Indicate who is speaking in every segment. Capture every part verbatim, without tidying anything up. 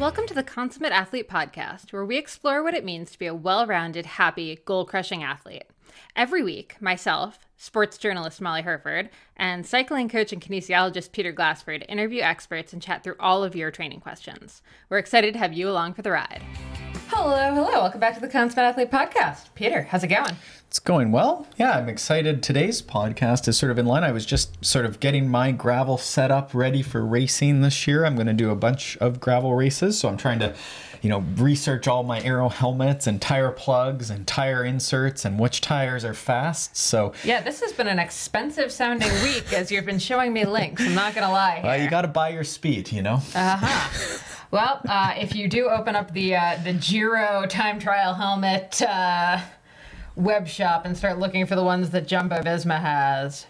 Speaker 1: Welcome to the Consummate Athlete Podcast, where we explore what it means to be a well-rounded, happy, goal-crushing athlete. Every week, myself, sports journalist Molly Herford, and cycling coach and kinesiologist Peter Glassford interview experts and chat through all of your training questions. We're excited to have you along for the ride. Hello, hello. Welcome back to the Consummate Athlete Podcast. Peter, how's it going?
Speaker 2: It's going well. Yeah, I'm excited. Today's podcast is sort of in line. I was just sort of getting my gravel set up ready for racing this year. I'm going to do a bunch of gravel races. So I'm trying to, you know, research all my aero helmets and tire plugs and tire inserts and which tires are fast. So
Speaker 1: yeah, this has been an expensive sounding week as you've been showing me links. I'm not going to lie here.
Speaker 2: Well, you got to buy your speed, you know?
Speaker 1: Uh-huh. Well, uh, if you do open up the uh, the Giro time trial helmet uh, web shop and start looking for the ones that Jumbo Visma has,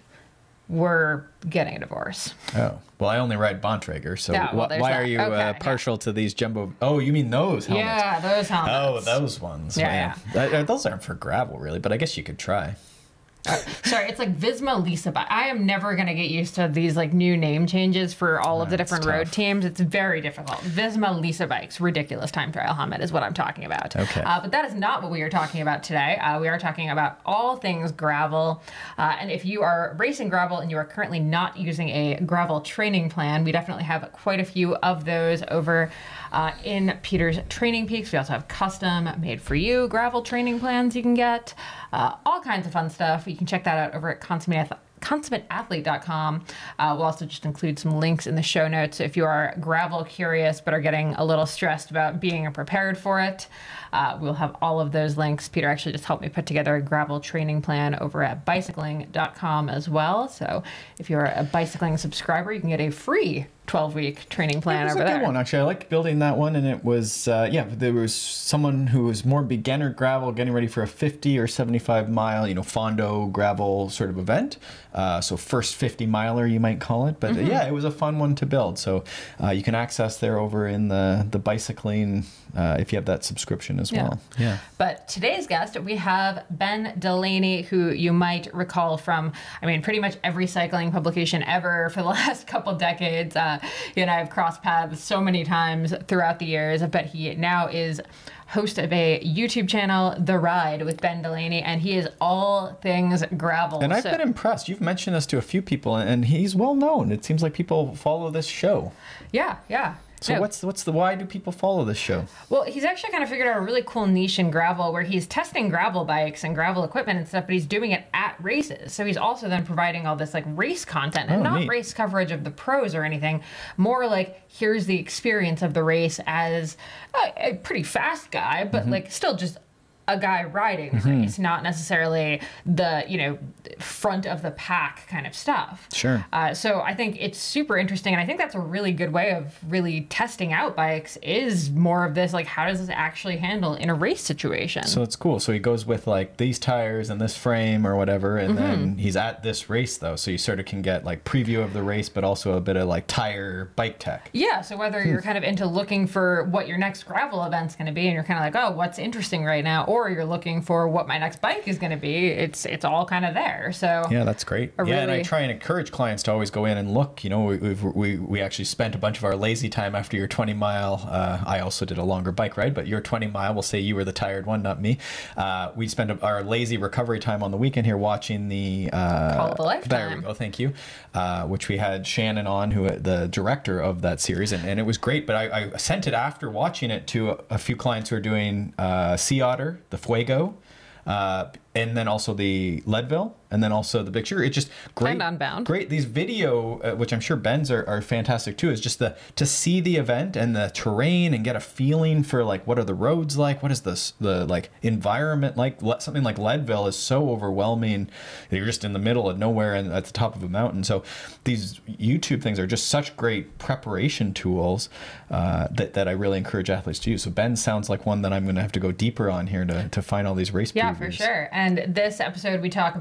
Speaker 1: we're getting a divorce.
Speaker 2: Oh, well, I only ride Bontrager, so
Speaker 1: yeah, well,
Speaker 2: wh- why
Speaker 1: that.
Speaker 2: are you
Speaker 1: okay,
Speaker 2: uh, partial
Speaker 1: yeah.
Speaker 2: to these Jumbo? Oh, you mean those helmets?
Speaker 1: Yeah, those helmets.
Speaker 2: Oh, those ones.
Speaker 1: Yeah,
Speaker 2: yeah. Uh, those aren't for gravel, really, but I guess you could try.
Speaker 1: Uh, sorry, it's like Visma Lisa Bike. I am never going to get used to these like new name changes for all of the
Speaker 2: That's
Speaker 1: different
Speaker 2: tough.
Speaker 1: road teams. It's very difficult. Visma Lisa Bikes, ridiculous time trial helmet is what I'm talking about.
Speaker 2: Okay.
Speaker 1: Uh, but that is not what we are talking about today. Uh, we are talking about all things gravel. Uh, and if you are racing gravel and you are currently not using a gravel training plan, we definitely have quite a few of those over uh, in Peter's Training Peaks. We also have custom made for you gravel training plans you can get. Uh, all kinds of fun stuff. You can check that out over at consummate consummate athlete dot com. Uh, we'll also just include some links in the show notes if you are gravel curious but are getting a little stressed about being prepared for it. Uh, we'll have all of those links. Peter actually just helped me put together a gravel training plan over at bicycling dot com as well. So if you're a bicycling subscriber, you can get a free twelve-week training plan
Speaker 2: It was
Speaker 1: over
Speaker 2: a
Speaker 1: there.
Speaker 2: good one, actually. I liked building that one, and it was, uh, yeah, there was someone who was more beginner gravel getting ready for a fifty or seventy-five mile, you know, Fondo gravel sort of event. Uh, so first fifty miler, you might call it. But
Speaker 1: Mm-hmm.
Speaker 2: uh, yeah, it was a fun one to build. So uh, you can access there over in the, the bicycling uh, if you have that subscription as
Speaker 1: Yeah.
Speaker 2: well. Yeah.
Speaker 1: But today's guest, we have Ben Delaney, who you might recall from, I mean, pretty much every cycling publication ever for the last couple decades. Uh, he and I have crossed paths so many times throughout the years, but he now is host of a YouTube channel, The Ride with Ben Delaney, and he is all things gravel.
Speaker 2: And I've
Speaker 1: So-
Speaker 2: been impressed. You've mentioned this to a few people, and he's well known. It seems like people follow this show.
Speaker 1: Yeah, yeah.
Speaker 2: So
Speaker 1: No.
Speaker 2: what's what's the why do people follow this show?
Speaker 1: Well, he's actually kind of figured out a really cool niche in gravel where he's testing gravel bikes and gravel equipment and stuff, but he's doing it at races. So he's also then providing all this like race content and
Speaker 2: Oh,
Speaker 1: not
Speaker 2: neat.
Speaker 1: race coverage of the pros or anything, more like here's the experience of the race as a, a pretty fast guy, but
Speaker 2: Mm-hmm.
Speaker 1: like still just a guy riding the race, not necessarily the, you know, front of the pack kind of stuff.
Speaker 2: Sure.
Speaker 1: Uh, so I think it's super interesting, and I think that's a really good way of really testing out bikes is more of this, like, how does this actually handle in a race situation?
Speaker 2: So it's cool. So he goes with like these tires and this frame or whatever, and
Speaker 1: Mm-hmm.
Speaker 2: then he's at this race though. So you sort of can get like preview of the race, but also a bit of like tire bike tech.
Speaker 1: Yeah, so whether you're kind of into looking for what your next gravel event's going to be, and you're kind of like, oh, what's interesting right now, or you're looking for what my next bike is going to be, it's it's all kind of there. So
Speaker 2: Yeah, that's great.
Speaker 1: A
Speaker 2: Yeah, and I
Speaker 1: really-
Speaker 2: try and encourage clients to always go in and look. You know, we we've, we we actually spent a bunch of our lazy time after your twenty mile. Uh, I also did a longer bike ride, but your twenty mile, we'll say you were the tired one, not me. Uh, we spent our lazy recovery time on the weekend here watching the uh,
Speaker 1: Call of a Lifetime.
Speaker 2: There we go. Thank you. Uh, which we had Shannon on, who the director of that series, and, and it was great. But I, I sent it after watching it to a, a few clients who are doing uh, Sea Otter, the Fuego. Uh, and then also the Leadville, and then also the Big Sugar. It's just great.
Speaker 1: And Unbound.
Speaker 2: Great. These video, uh, which I'm sure Ben's are, are fantastic too, is just the to see the event and the terrain and get a feeling for like what are the roads like, what is this the like environment like. Le- something like Leadville is so overwhelming. You're just in the middle of nowhere and at the top of a mountain. So these YouTube things are just such great preparation tools uh, that that I really encourage athletes to use. So Ben sounds like one that I'm going to have to go deeper on here to to find all these race
Speaker 1: yeah,
Speaker 2: previews.
Speaker 1: for sure. And this episode, we talk about kind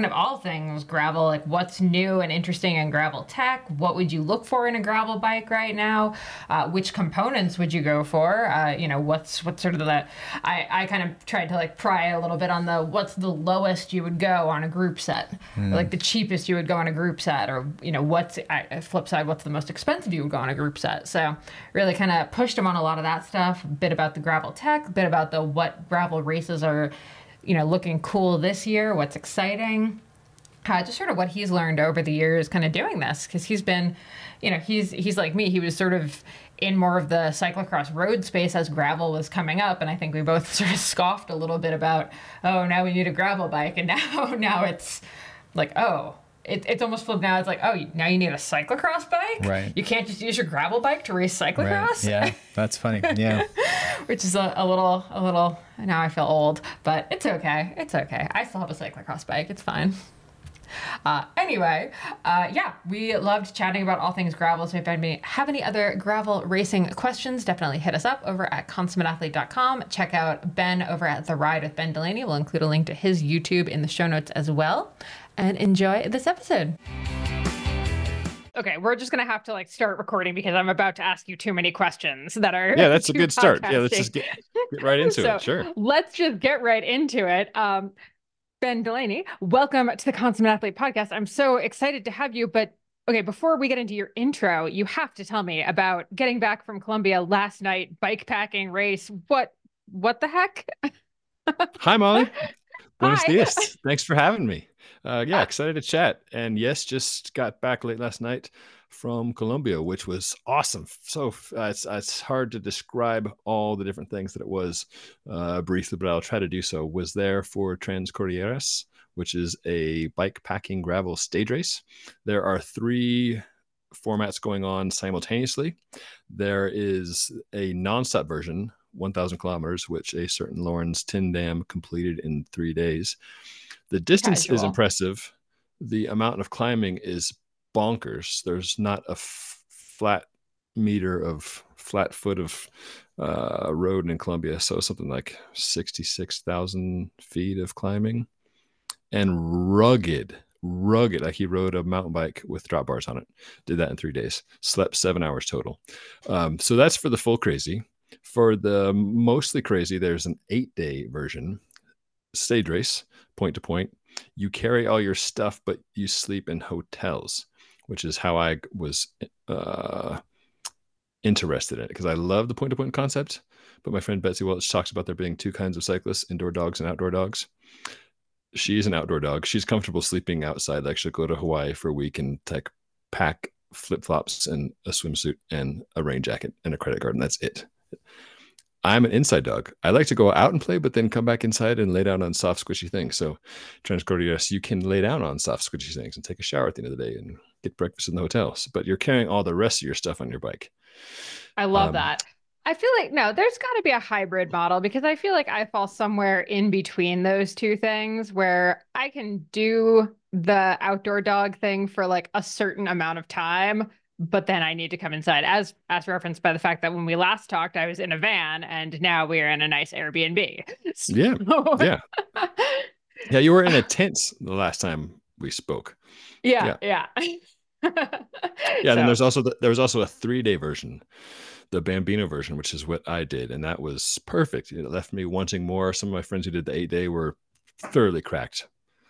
Speaker 1: of all things gravel, like what's new and interesting in gravel tech? What would you look for in a gravel bike right now? Uh, which components would you go for? Uh, you know, what's what's sort of the I, I kind of tried to like pry a little bit on the what's the lowest you would go on a group set, mm. or like the cheapest you would go on a group set, or you know, what's uh, flip side, what's the most expensive you would go on a group set. So really kind of pushed him on a lot of that stuff, a bit about the gravel tech, a bit about the what gravel races are, you know, looking cool this year, what's exciting, uh, just sort of what he's learned over the years kind of doing this, because he's been, you know, he's he's like me, he was sort of in more of the cyclocross road space as gravel was coming up, and I think we both sort of scoffed a little bit about, oh, now we need a gravel bike, and now now it's like, oh, it, it's almost flipped now. It's like, oh, now you need a cyclocross bike?
Speaker 2: Right.
Speaker 1: You can't just use your gravel bike to race cyclocross?
Speaker 2: Right. Yeah, that's funny. Yeah.
Speaker 1: Which is a, a little, a little, now I feel old, but it's okay. It's okay. I still have a cyclocross bike. It's fine. Uh, anyway, uh, yeah, we loved chatting about all things gravel. So if you have any other gravel racing questions, definitely hit us up over at consummate athlete dot com. Check out Ben over at The Ride with Ben Delaney. We'll include a link to his YouTube in the show notes as well. And enjoy this episode. Okay, we're just going to have to like start recording because I'm about to ask you too many questions that are
Speaker 3: Yeah, that's a good start. Yeah, let's just get, get right into
Speaker 1: so
Speaker 3: it. Sure.
Speaker 1: Let's just get right into it. Um, Ben Delaney, welcome to the Consummate Athlete podcast. I'm so excited to have you, but okay, before we get into your intro, you have to tell me about getting back from Colombia last night, bike packing race. What, what the heck?
Speaker 3: Hi, Molly. Buenos
Speaker 1: Hi.
Speaker 3: dias. Thanks for having me. Uh, yeah, excited to chat. And yes, just got back late last night from Colombia, which was awesome. So uh, it's, it's hard to describe all the different things that it was uh, briefly, but I'll try to do so. Was there for Transcordilleras, which is a bike packing gravel stage race. There are three formats going on simultaneously. There is a nonstop version, one thousand kilometers, which a certain Lawrence Tyndam completed in three days. The distance
Speaker 1: Casual.
Speaker 3: is impressive. The amount of climbing is bonkers. There's not a f- flat meter of flat foot of uh, road in Colombia. So something like sixty-six thousand feet of climbing and rugged, rugged. Like he rode a mountain bike with drop bars on it. Did that in three days. Slept seven hours total. Um, so that's for the full crazy. For the mostly crazy, there's an eight day version, stage race, point to point. You carry all your stuff, but you sleep in hotels, which is how I was uh, interested in it, because I love the point to point concept. But my friend Betsy Welch talks about there being two kinds of cyclists, indoor dogs and outdoor dogs. She's an outdoor dog. She's comfortable sleeping outside. Like she'll go to Hawaii for a week and like pack flip flops and a swimsuit and a rain jacket and a credit card, and that's it. I'm an inside dog. I like to go out and play, but then come back inside and lay down on soft, squishy things. So Transcordilleras, you can lay down on soft, squishy things and take a shower at the end of the day and get breakfast in the hotels, but you're carrying all the rest of your stuff on your bike.
Speaker 1: I love
Speaker 3: Um,
Speaker 1: that. I feel like, no, there's got to be a hybrid model, because I feel like I fall somewhere in between those two things where I can do the outdoor dog thing for like a certain amount of time, but then I need to come inside, as as referenced by the fact that when we last talked, I was in a van and now we're in a nice Airbnb. So...
Speaker 3: Yeah. Yeah. Yeah. You were in a tent the last time we spoke.
Speaker 1: Yeah. Yeah. Yeah.
Speaker 3: Yeah. And then there's also, the, there was also a three day version, the Bambino version, which is what I did. And that was perfect. It left me wanting more. Some of my friends who did the eight day were thoroughly cracked.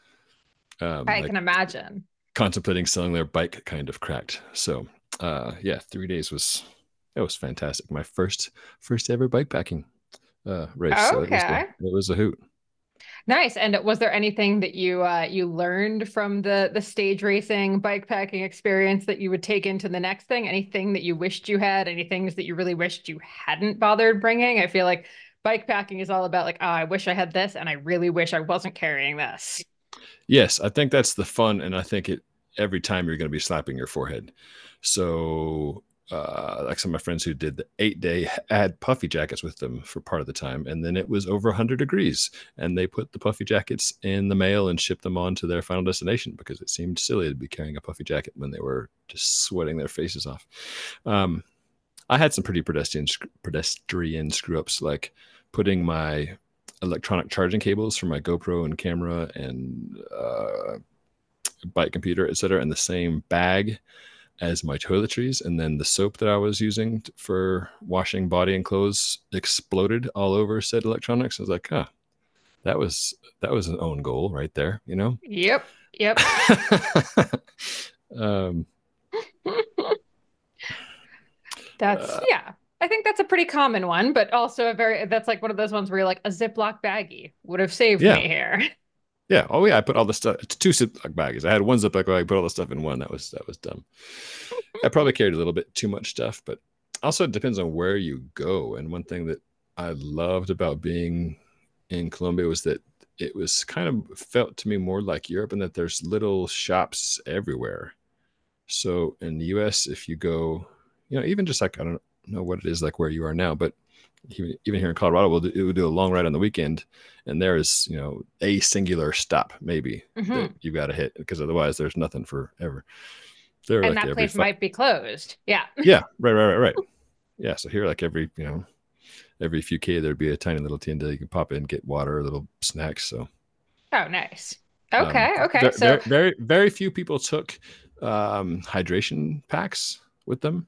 Speaker 3: Um,
Speaker 1: I
Speaker 3: like
Speaker 1: can imagine.
Speaker 3: Contemplating selling their bike, kind of cracked. So uh, yeah, three days was, it was fantastic. My first, first ever bike packing uh, race. So it was, a, it was a hoot.
Speaker 1: Nice. And was there anything that you uh, you learned from the the stage racing bike packing experience that you would take into the next thing? Anything that you wished you had? Any things that you really wished you hadn't bothered bringing? I feel like bike packing is all about like, oh, I wish I had this, and I really wish I wasn't carrying this.
Speaker 3: Yes, I think that's the fun, and I think it every time you're going to be slapping your forehead. So uh, like some of my friends who did the eight day had puffy jackets with them for part of the time. And then it was over one hundred degrees, and they put the puffy jackets in the mail and shipped them on to their final destination because it seemed silly to be carrying a puffy jacket when they were just sweating their faces off. Um, I had some pretty pedestrian, pedestrian screw ups, like putting my electronic charging cables for my GoPro and camera and uh, bike computer, et cetera, in the same bag as my toiletries. And then the soap that I was using for washing body and clothes exploded all over said electronics. I was like, huh, that was that was an own goal right there, you know?
Speaker 1: Yep. Yep.
Speaker 3: um,
Speaker 1: That's
Speaker 3: uh,
Speaker 1: yeah. I think that's a pretty common one, but also a very that's like one of those ones where you're like a Ziploc baggie would have saved
Speaker 3: yeah.
Speaker 1: me here.
Speaker 3: Yeah. Oh yeah. I put all the stuff. It's two Ziploc bags. I had one Ziploc bag. I put all the stuff in one. That was that was dumb. I probably carried a little bit too much stuff, but also it depends on where you go. And one thing that I loved about being in Colombia was that it was kind of felt to me more like Europe, and that there's little shops everywhere. So in the U S, if you go, you know, even just like I don't know what it is like where you are now, but even, even here in Colorado, we'll do, we'll do a long ride on the weekend, and there is, you know, a singular stop maybe
Speaker 1: Mm-hmm.
Speaker 3: that you've got to hit, because otherwise there's nothing forever. They're
Speaker 1: And
Speaker 3: like
Speaker 1: that
Speaker 3: every
Speaker 1: place
Speaker 3: five,
Speaker 1: might be closed. Yeah.
Speaker 3: yeah, right, right, right, right. Yeah, so here like every, you know, every few K there'd be a tiny little tienda you can pop in, get water, little snacks. So
Speaker 1: Oh, nice.
Speaker 3: um,
Speaker 1: Okay. Okay.
Speaker 3: very,
Speaker 1: So
Speaker 3: very, very, very few people took um, hydration packs with them.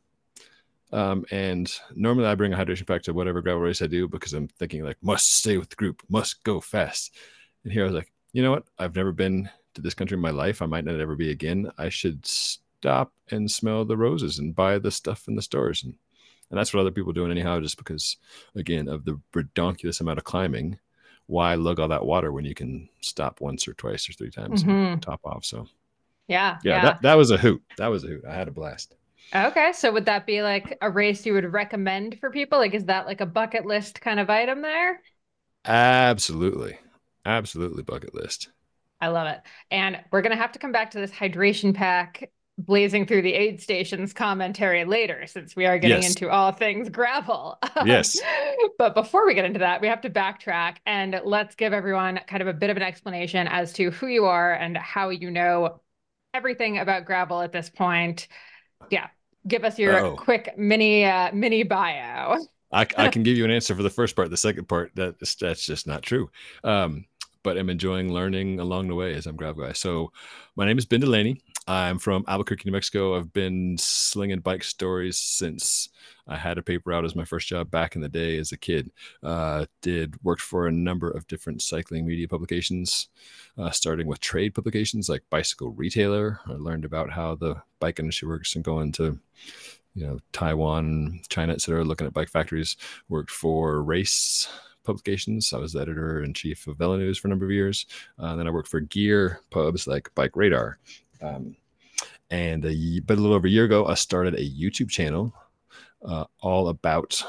Speaker 3: Um, and normally I bring a hydration pack to whatever gravel race I do, because I'm thinking like, must stay with the group, must go fast. And here I was like, you know what? I've never been to this country in my life. I might not ever be again. I should stop and smell the roses and buy the stuff in the stores. And, and that's what other people are doing anyhow, just because, again, of the redonkulous amount of climbing. Why lug all that water when you can stop once or twice or three times and
Speaker 1: mm-hmm.
Speaker 3: top off? So
Speaker 1: Yeah.
Speaker 3: yeah,
Speaker 1: Yeah.
Speaker 3: that, that was a hoot. That was a hoot. I had a blast.
Speaker 1: Okay. So would that be like a race you would recommend for people? Like, is that like a bucket list kind of item there?
Speaker 3: Absolutely. Absolutely bucket list.
Speaker 1: I love it. And we're going to have to come back to this hydration pack blazing through the aid stations commentary later, since we are getting
Speaker 3: Yes.
Speaker 1: into all things gravel. Um,
Speaker 3: Yes.
Speaker 1: but before we get into that, we have to backtrack and let's give everyone kind of a bit of an explanation as to who you are and how you know everything about gravel at this point. Yeah. Give us your
Speaker 3: Oh,
Speaker 1: quick mini uh, mini bio.
Speaker 3: I, I can give you an answer for the first part. The second part, that that's just not true. Um, but I'm enjoying learning along the way as I'm gravel guy. So my name is Ben Delaney. I'm from Albuquerque, New Mexico. I've been slinging bike stories since I had a paper out as my first job back in the day as a kid. Uh, did worked for a number of different cycling media publications, uh, starting with trade publications like Bicycle Retailer. I learned about how the bike industry works and going to, you know, Taiwan, China, et cetera, looking at bike factories. Worked for race publications. I was the editor in chief of Velo News for a number of years. Uh, then I worked for gear pubs like Bike Radar. Um, and a, but a little over a year ago, I started a YouTube channel uh, all about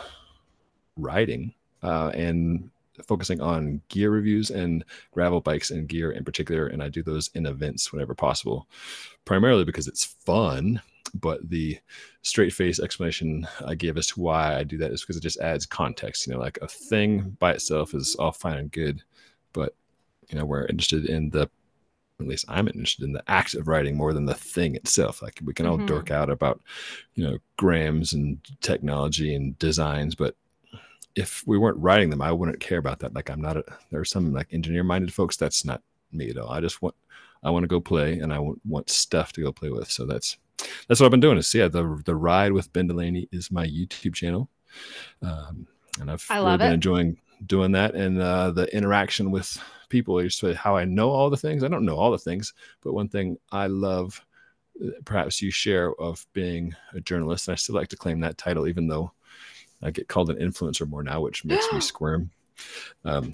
Speaker 3: riding uh, and focusing on gear reviews and gravel bikes and gear in particular. And I do those in events whenever possible, primarily because it's fun. But the straight face explanation I give as to why I do that is because it just adds context. You know, like a thing by itself is all fine and good, but you know, we're interested in the, at least I'm interested in the act of writing more than the thing itself. Like we can all
Speaker 1: Mm-hmm.
Speaker 3: dork out about, you know, grams and technology and designs, but if we weren't writing them, I wouldn't care about that. Like I'm not a, there are some like engineer minded folks. That's not me at all. I just want, I want to go play and I want, want stuff to go play with. So that's, that's what I've been doing. Is yeah, the the ride with Ben Delaney is my YouTube channel, um, and I've
Speaker 1: I
Speaker 3: really
Speaker 1: love
Speaker 3: been
Speaker 1: it.
Speaker 3: enjoying doing that, and uh, the interaction with people. Is how I know all the things. I don't know all the things, but one thing I love, perhaps you share, of being a journalist, and I still like to claim that title, even though I get called an influencer more now, which makes me squirm. Um,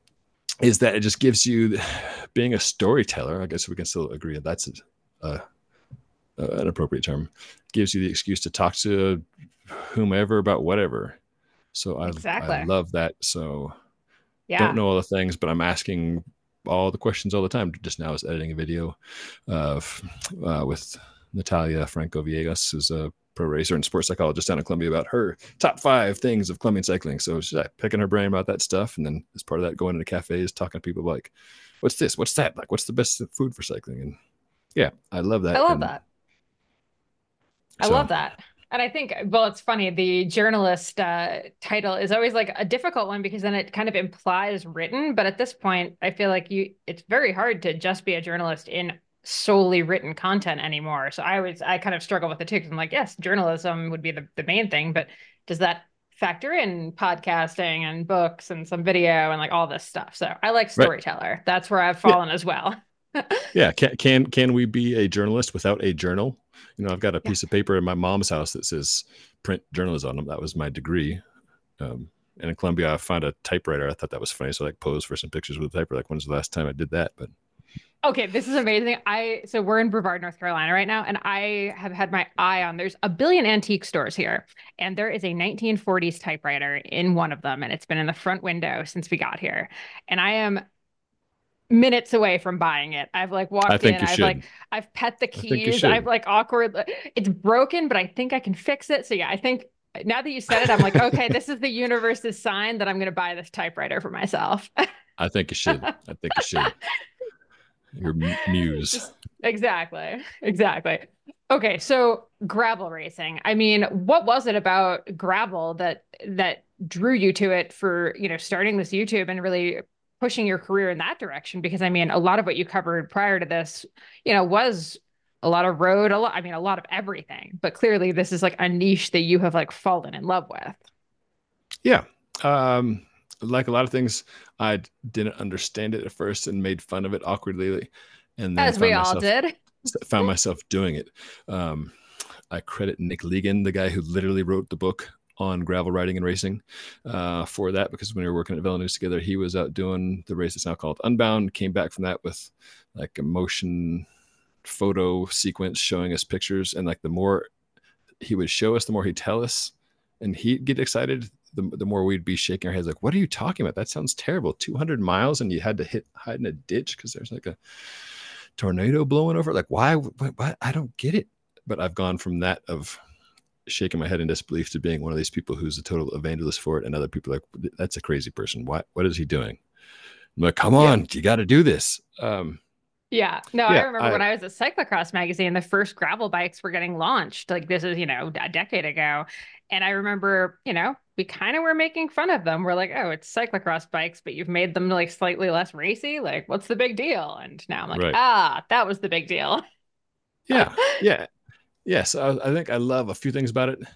Speaker 3: is that it just gives you, being a storyteller, I guess we can still agree that that's a, a Uh, an appropriate term, gives you the excuse to talk to whomever about whatever. So I
Speaker 1: Exactly.
Speaker 3: I love that. So
Speaker 1: Yeah.
Speaker 3: don't know all the things, but I'm asking all the questions all the time. Just now I was editing a video of uh, with Natalia Franco Villegas, who's a pro racer and sports psychologist down in Columbia, about her top five things of Colombian cycling. So she's like, picking her brain about that stuff. And then as part of that, going into cafes, talking to people like, what's this? What's that? Like, what's the best food for cycling? And yeah, I love that.
Speaker 1: I love
Speaker 3: and
Speaker 1: that. I
Speaker 3: so,
Speaker 1: love that. And I think, well, it's funny. The journalist uh, title is always like a difficult one because then it kind of implies written. But at this point, I feel like you, it's very hard to just be a journalist in solely written content anymore. So I was, I kind of struggle with it too because I'm like, yes, journalism would be the, the main thing, but does that factor in podcasting and books and some video and like all this stuff? So I like
Speaker 3: Right.
Speaker 1: storyteller. That's where I've
Speaker 3: Yeah.
Speaker 1: fallen as well.
Speaker 3: Yeah. Can, can, can we be a journalist without a journal? You know, I've got a
Speaker 1: Yeah.
Speaker 3: piece of paper in my mom's house that says print journalism. That was my degree. Um, and in Columbia, I found a typewriter. I thought that was funny. So I like posed for some pictures with a typewriter. Like, when's the last time I did that? But
Speaker 1: Okay, this is amazing. I so we're in Brevard, North Carolina right now, and I have had my eye on there's a billion antique stores here, and there is a nineteen forties typewriter in one of them, and it's been in the front window since we got here. And I am minutes away from buying it. I've like
Speaker 3: I
Speaker 1: walked
Speaker 3: think
Speaker 1: in,
Speaker 3: you
Speaker 1: I've
Speaker 3: should.
Speaker 1: like I've pet the
Speaker 3: I think you
Speaker 1: keys, I've
Speaker 3: should.
Speaker 1: like awkward it's broken, but I think I can fix it. So yeah, I think now that you said it, I'm like, okay, this is the universe's sign that I'm gonna buy this typewriter for myself.
Speaker 3: I think you should. I think you should. Your mu- muse.
Speaker 1: Just- exactly. Exactly. Okay, so gravel racing. I mean, what was it about gravel that that drew you to it for, you know, starting this YouTube and really pushing your career in that direction? Because I mean, a lot of what you covered prior to this, you know, was a lot of road, a lot, I mean, a lot of everything. But clearly this is like a niche that you have like fallen in love with.
Speaker 3: Yeah. Um, like a lot of things, I didn't understand it at first and made fun of it awkwardly, and then
Speaker 1: As we
Speaker 3: found
Speaker 1: all
Speaker 3: myself
Speaker 1: did.
Speaker 3: found myself doing it. Um, I credit Nick Legan, the guy who literally wrote the book on gravel riding and racing, uh, for that, because when we were working at VeloNews together, he was out doing the race that's now called Unbound, came back from that with like a motion photo sequence showing us pictures, and like the more he would show us, the more he'd tell us, and he'd get excited. The, the more we'd be shaking our heads like, what are you talking about? That sounds terrible. two hundred miles and you had to hit hide in a ditch because there's like a tornado blowing over. Like, why? What, what? I don't get it. But I've gone from that of shaking my head in disbelief to being one of these people who's a total evangelist for it, and other people are like, that's a crazy person. What what is he doing? I'm like, come on, yeah. You got to do this. Um,
Speaker 1: Yeah. No,
Speaker 3: Yeah,
Speaker 1: I remember
Speaker 3: I-
Speaker 1: when I was at Cyclocross magazine, the first gravel bikes were getting launched. Like this is, you know, a decade ago. And I remember, you know, we kind of were making fun of them. We're like, oh, it's cyclocross bikes, but you've made them like slightly less racy. Like, what's the big deal? And now I'm like,
Speaker 3: Right.
Speaker 1: ah, that was the big deal.
Speaker 3: yeah, yeah, yes. I, I think I love a few things about it.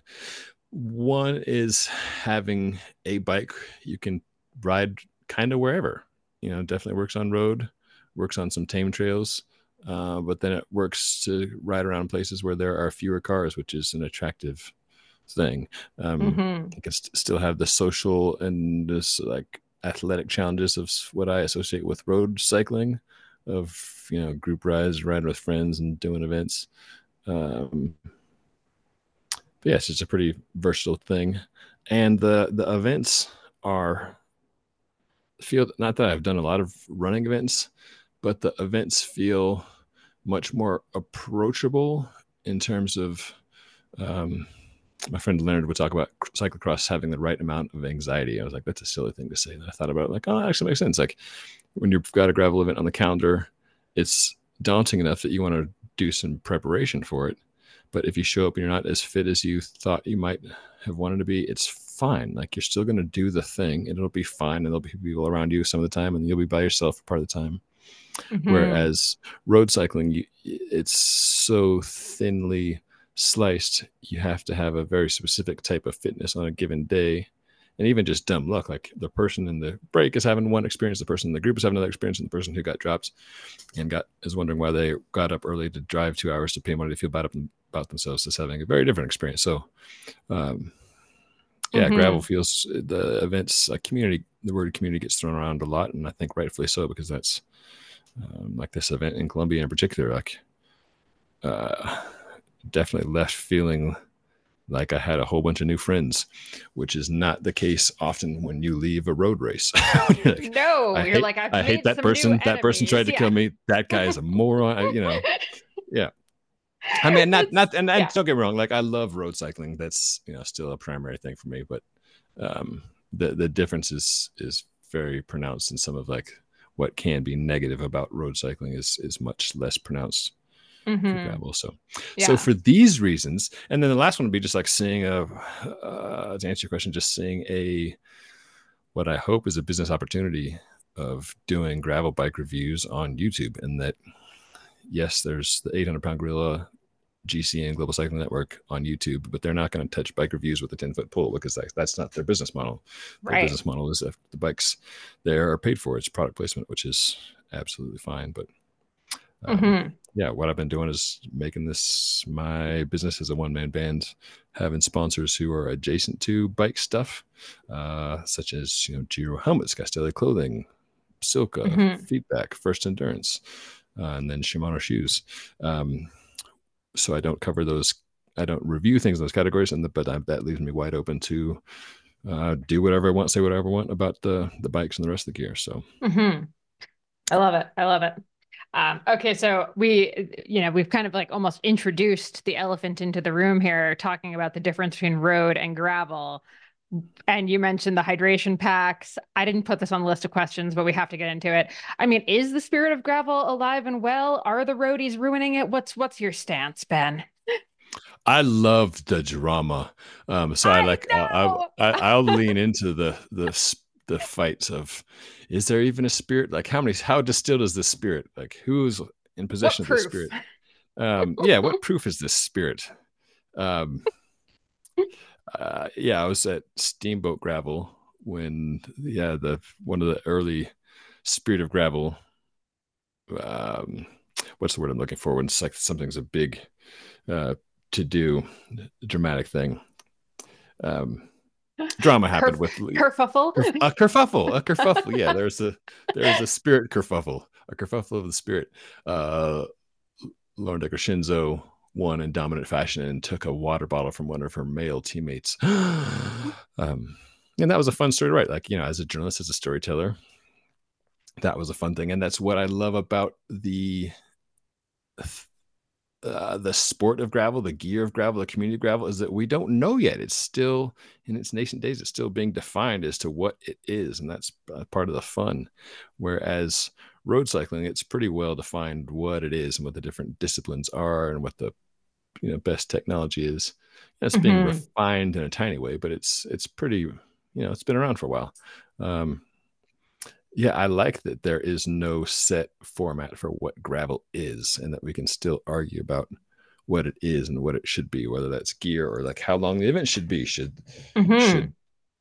Speaker 3: One is having a bike you can ride kind of wherever. You know, definitely works on road, works on some tame trails, uh, but then it works to ride around places where there are fewer cars, which is an attractive thing. Um,
Speaker 1: Mhm.
Speaker 3: It can st- still have the social and this like athletic challenges of s- what I associate with road cycling, of you know group rides, riding with friends, and doing events. Um, but yeah, it's just a pretty versatile thing, and the the events are feel not that I've done a lot of running events, but the events feel much more approachable in terms of um, my friend Leonard would talk about cyclocross having the right amount of anxiety. I was like, that's a silly thing to say. And I thought about it like, oh, that actually makes sense. Like when you've got a gravel event on the calendar, it's daunting enough that you want to do some preparation for it. But if you show up and you're not as fit as you thought you might have wanted to be, it's fine. Like you're still going to do the thing and it'll be fine. And there'll be people around you some of the time and you'll be by yourself for part of the time.
Speaker 1: Mhm.
Speaker 3: Whereas road cycling, you, it's so thinly sliced. You have to have a very specific type of fitness on a given day. And even just dumb luck, like the person in the break is having one experience, the person in the group is having another experience, and the person who got dropped and got is wondering why they got up early to drive two hours to pay money to feel bad about themselves is having a very different experience. So, um, yeah,
Speaker 1: Mhm.
Speaker 3: gravel feels the events like community. The word community gets thrown around a lot, and I think rightfully so, because that's um, like this event in Columbia in particular, like uh, definitely left feeling like I had a whole bunch of new friends, which is not the case often when you leave a road race. You're like,
Speaker 1: No,
Speaker 3: I
Speaker 1: you're
Speaker 3: hate,
Speaker 1: like, I've
Speaker 3: I hate
Speaker 1: made
Speaker 3: that
Speaker 1: some new
Speaker 3: person. That person tried to
Speaker 1: enemies.
Speaker 3: kill
Speaker 1: Yeah.
Speaker 3: me. That guy is a moron. I- You know, yeah. I mean, not
Speaker 1: It's-
Speaker 3: not, and, and
Speaker 1: yeah.
Speaker 3: don't get me wrong. Like I love road cycling. That's you know still a primary thing for me. But um, the the difference is is very pronounced, and some of like what can be negative about road cycling is is much less pronounced. for
Speaker 1: Mm-hmm.
Speaker 3: gravel. So, so
Speaker 1: Yeah.
Speaker 3: for these reasons, and then the last one would be just like seeing a, uh, to answer your question, just seeing a, what I hope is a business opportunity of doing gravel bike reviews on YouTube. And that, yes, there's the eight hundred pound gorilla, G C N, Global Cycling Network, on YouTube, but they're not going to touch bike reviews with a ten foot pole because that, that's not their business model. Their
Speaker 1: Right.
Speaker 3: business model is if the bikes there are paid for. It's product placement, which is absolutely fine. But um,
Speaker 1: Mm-hmm.
Speaker 3: yeah, what I've been doing is making this my business as a one man band, having sponsors who are adjacent to bike stuff, uh, such as, you know, Giro helmets, Castelli clothing, Silka,
Speaker 1: Mm-hmm.
Speaker 3: Feedback, First Endurance, uh, and then Shimano shoes. Um, so I don't cover those. I don't review things in those categories, and the, but I, that leaves me wide open to uh, do whatever I want, say whatever I want about the the bikes and the rest of the gear. So
Speaker 1: Mm-hmm. I love it. I love it. Um, okay, so we, you know, we've kind of like almost introduced the elephant into the room here, talking about the difference between road and gravel. And you mentioned the hydration packs. I didn't put this on the list of questions, but we have to get into it. I mean, is the spirit of gravel alive and well? Are the roadies ruining it? What's what's your stance, Ben?
Speaker 3: I love the drama. Um, so I
Speaker 1: I
Speaker 3: like uh, I, I
Speaker 1: know.
Speaker 3: I'll lean into the the the fights of, is there even a spirit? Like how many how distilled is this spirit? Like who's in
Speaker 1: What
Speaker 3: possession of this
Speaker 1: proof?
Speaker 3: spirit? Um, yeah, what proof is this spirit? Um, uh, yeah, I was at Steamboat Gravel when, yeah, the one of the early Spirit of Gravel. Um, what's the word I'm looking for when it's like something's a big uh, to do, dramatic thing. Um, drama happened
Speaker 1: Kerf-
Speaker 3: with
Speaker 1: kerfuffle.
Speaker 3: a kerfuffle, a kerfuffle. Yeah, there's a there's a spirit kerfuffle, a kerfuffle of the spirit. Uh, Lauren Decker Shinzo won in dominant fashion and took a water bottle from one of her male teammates. um, and that was a fun story to write. Like, you know, as a journalist, as a storyteller, that was a fun thing. And that's what I love about the uh, the sport of gravel, the gear of gravel, the community of gravel, is that we don't know yet. It's still in its nascent days. It's still being defined as to what it is, and that's uh, part of the fun. Whereas road cycling, it's pretty well defined what it is and what the different disciplines are and what the, you know, best technology is. And it's being
Speaker 1: Mm-hmm.
Speaker 3: refined in a tiny way, but it's it's pretty, you know, it's been around for a while. Um, yeah, I like that there is no set format for what gravel is, and that we can still argue about what it is and what it should be, whether that's gear or like how long the event should be. Should
Speaker 1: Mm-hmm.
Speaker 3: should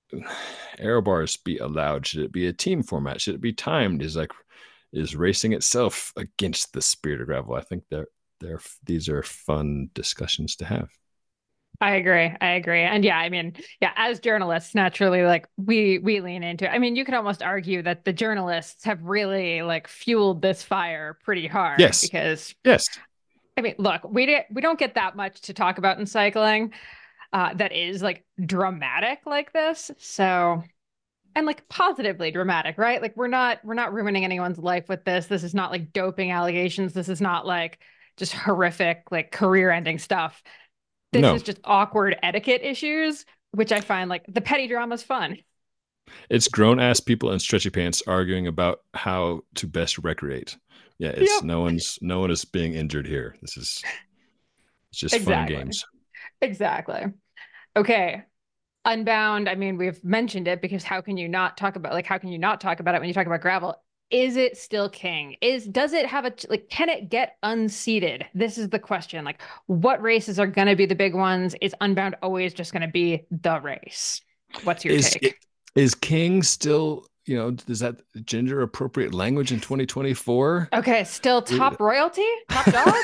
Speaker 3: aero bars be allowed? Should it be a team format? Should it be timed? Is like is racing itself against the spirit of gravel? I think they're they're these are fun discussions to have.
Speaker 1: I agree. I agree. And yeah, I mean, yeah, as journalists, naturally, like we we lean into it. I mean, you could almost argue that the journalists have really like fueled this fire pretty hard
Speaker 3: Yes,
Speaker 1: because
Speaker 3: yes,
Speaker 1: I mean, look, we did we don't get that much to talk about in cycling uh that is like dramatic like this. So and like positively dramatic, right? Like we're not we're not ruining anyone's life with this. This is not like doping allegations. This is not like just horrific like career-ending stuff. This
Speaker 3: no.
Speaker 1: is just awkward etiquette issues, which I find like the petty drama is fun.
Speaker 3: It's grown ass people in stretchy pants arguing about how to best recreate. Yeah, it's
Speaker 1: Yep.
Speaker 3: no one's no one is being injured here. This is it's just fun and
Speaker 1: Exactly.
Speaker 3: games.
Speaker 1: Exactly. Okay. Unbound, I mean, we've mentioned it because how can you not talk about like how can you not talk about it when you talk about gravel? Is it still king? Is does it have a like can it get unseated? This is the question. Like what races are going to be the big ones? Is Unbound always just going to be the race? What's your
Speaker 3: Is it
Speaker 1: take?
Speaker 3: is king still, you know, is that gender appropriate language in twenty twenty-four?
Speaker 1: Okay, still top royalty? Top dog?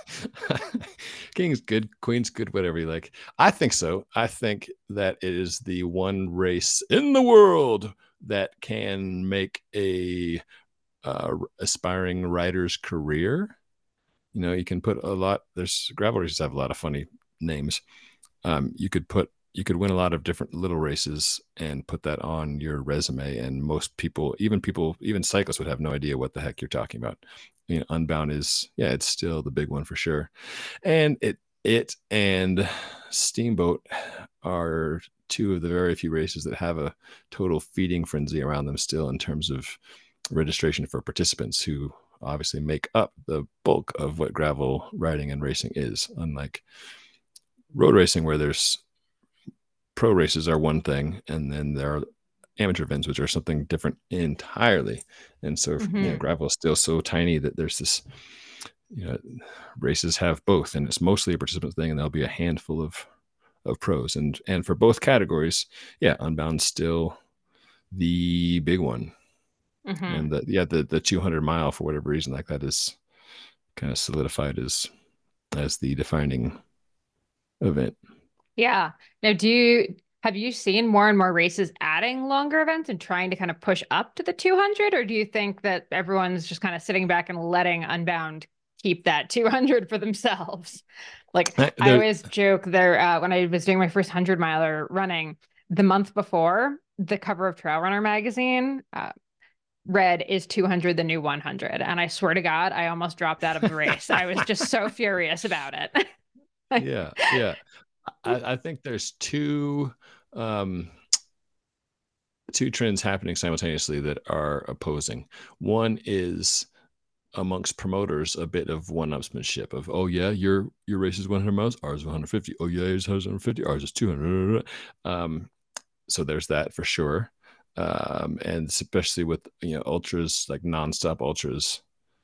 Speaker 3: King's good, Queen's good, whatever you like. I think so. I think that it is the one race in the world that can make a uh, aspiring rider's career. You know, you can put a lot. There's gravel races have a lot of funny names. Um, you could put you could win a lot of different little races and put that on your resume, and most people, even people, even cyclists, would have no idea what the heck you're talking about. You know, Unbound is, yeah, it's still the big one for sure, and it it and Steamboat are two of the very few races that have a total feeding frenzy around them still in terms of registration for participants who obviously make up the bulk of what gravel riding and racing is. Unlike road racing, where there's pro races are one thing, and then there are amateur events, which are something different entirely. And so, you know,
Speaker 1: Hmm.
Speaker 3: gravel is still so tiny that there's this, you know, races have both, and it's mostly a participant thing, and there'll be a handful of of pros. And and for both categories, yeah, Unbound's still the big one.
Speaker 1: Hmm.
Speaker 3: And the yeah, the the two hundred mile, for whatever reason, like that is kind of solidified as as the defining event.
Speaker 1: Yeah. Now, do you have you seen more and more races adding longer events and trying to kind of push up to the two hundred, or do you think that everyone's just kind of sitting back and letting Unbound keep that two hundred for themselves? Like I
Speaker 3: There,
Speaker 1: always joke there uh, when I was doing my first hundred miler running the month before, the cover of Trail Runner magazine uh, read "Is two hundred the new one hundred?" And I swear to God, I almost dropped out of the race. I was just so furious about it.
Speaker 3: yeah, yeah. I, I think there's two um, two trends happening simultaneously that are opposing. One is amongst promoters a bit of one-upsmanship of, oh yeah, your your race is one hundred miles, ours is one hundred fifty. Oh yeah, yours is one hundred fifty, ours is two hundred. Um, so there's that for sure. Um, and especially with, you know, ultras, like nonstop ultras,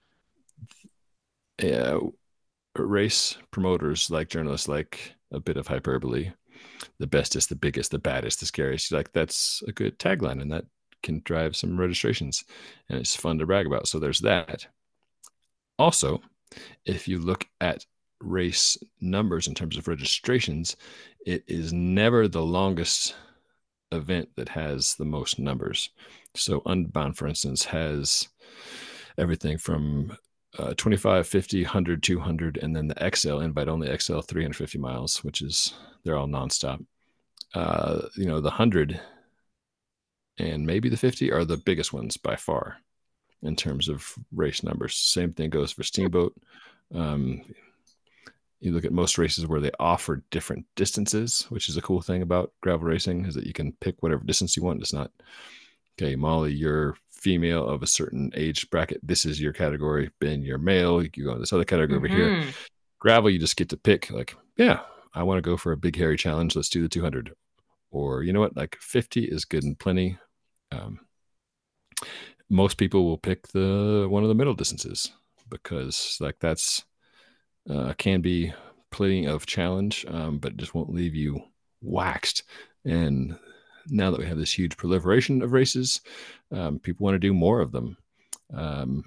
Speaker 3: uh, race promoters like journalists like a bit of hyperbole. The bestest, the biggest, the baddest, the scariest. Like that's a good tagline, and that can drive some registrations, and it's fun to brag about. So there's that. Also, if you look at race numbers in terms of registrations, it is never the longest event that has the most numbers. So Unbound, for instance, has everything from uh, twenty-five, fifty, one hundred, two hundred, and then the X L, invite only X L, three hundred fifty miles, which is, they're all nonstop. Uh, you know, the one hundred and maybe the fifty are the biggest ones by far in terms of race numbers. Same thing goes for Steamboat. Um, you look at most races where they offer different distances, which is a cool thing about gravel racing, is that you can pick whatever distance you want. It's not, okay, Molly, you're female of a certain age bracket. This is your category. Ben, you're male. You go in this other category over here.
Speaker 1: Hmm.
Speaker 3: Gravel, you just get to pick, like, yeah, I want to go for a big hairy challenge. Let's do the two hundred. Or, you know what, like fifty is good and plenty. Um, most people will pick the one of the middle distances because, like, that's uh, can be plenty of challenge, um, but it just won't leave you waxed. And now that we have this huge proliferation of races, um, people want to do more of them. Um,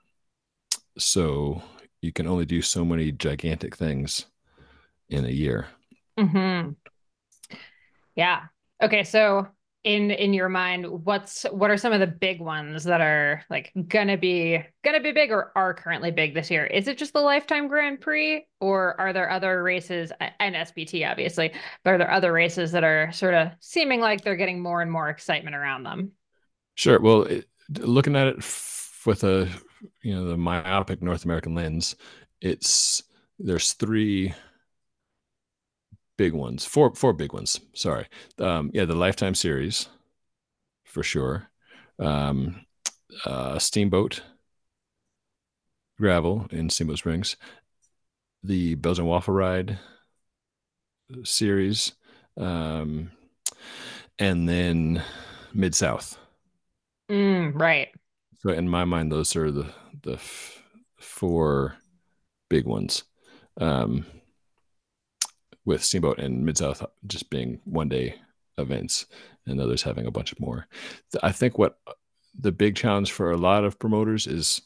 Speaker 3: so you can only do so many gigantic things in a year.
Speaker 1: Hmm. Yeah. Okay, so in in your mind, what's what are some of the big ones that are like gonna be gonna be big or are currently big this year? Is it just the Lifetime Grand Prix, or are there other races and S B T obviously, but are there other races that are sort of seeming like they're getting more and more excitement around them?
Speaker 3: Sure. Well, it, looking at it f- with a, you know, the myopic North American lens, it's there's three big ones, four four big ones. Sorry. Um, yeah, the Lifetime Series for sure. Um, uh, Steamboat Gravel in Steamboat Springs, the Belgian Waffle Ride series, um, and then Mid South.
Speaker 1: Mm, right.
Speaker 3: So in my mind, those are the the f- four big ones. Um, with Steamboat and Mid South just being one day events and others having a bunch of more. I think what the big challenge for a lot of promoters is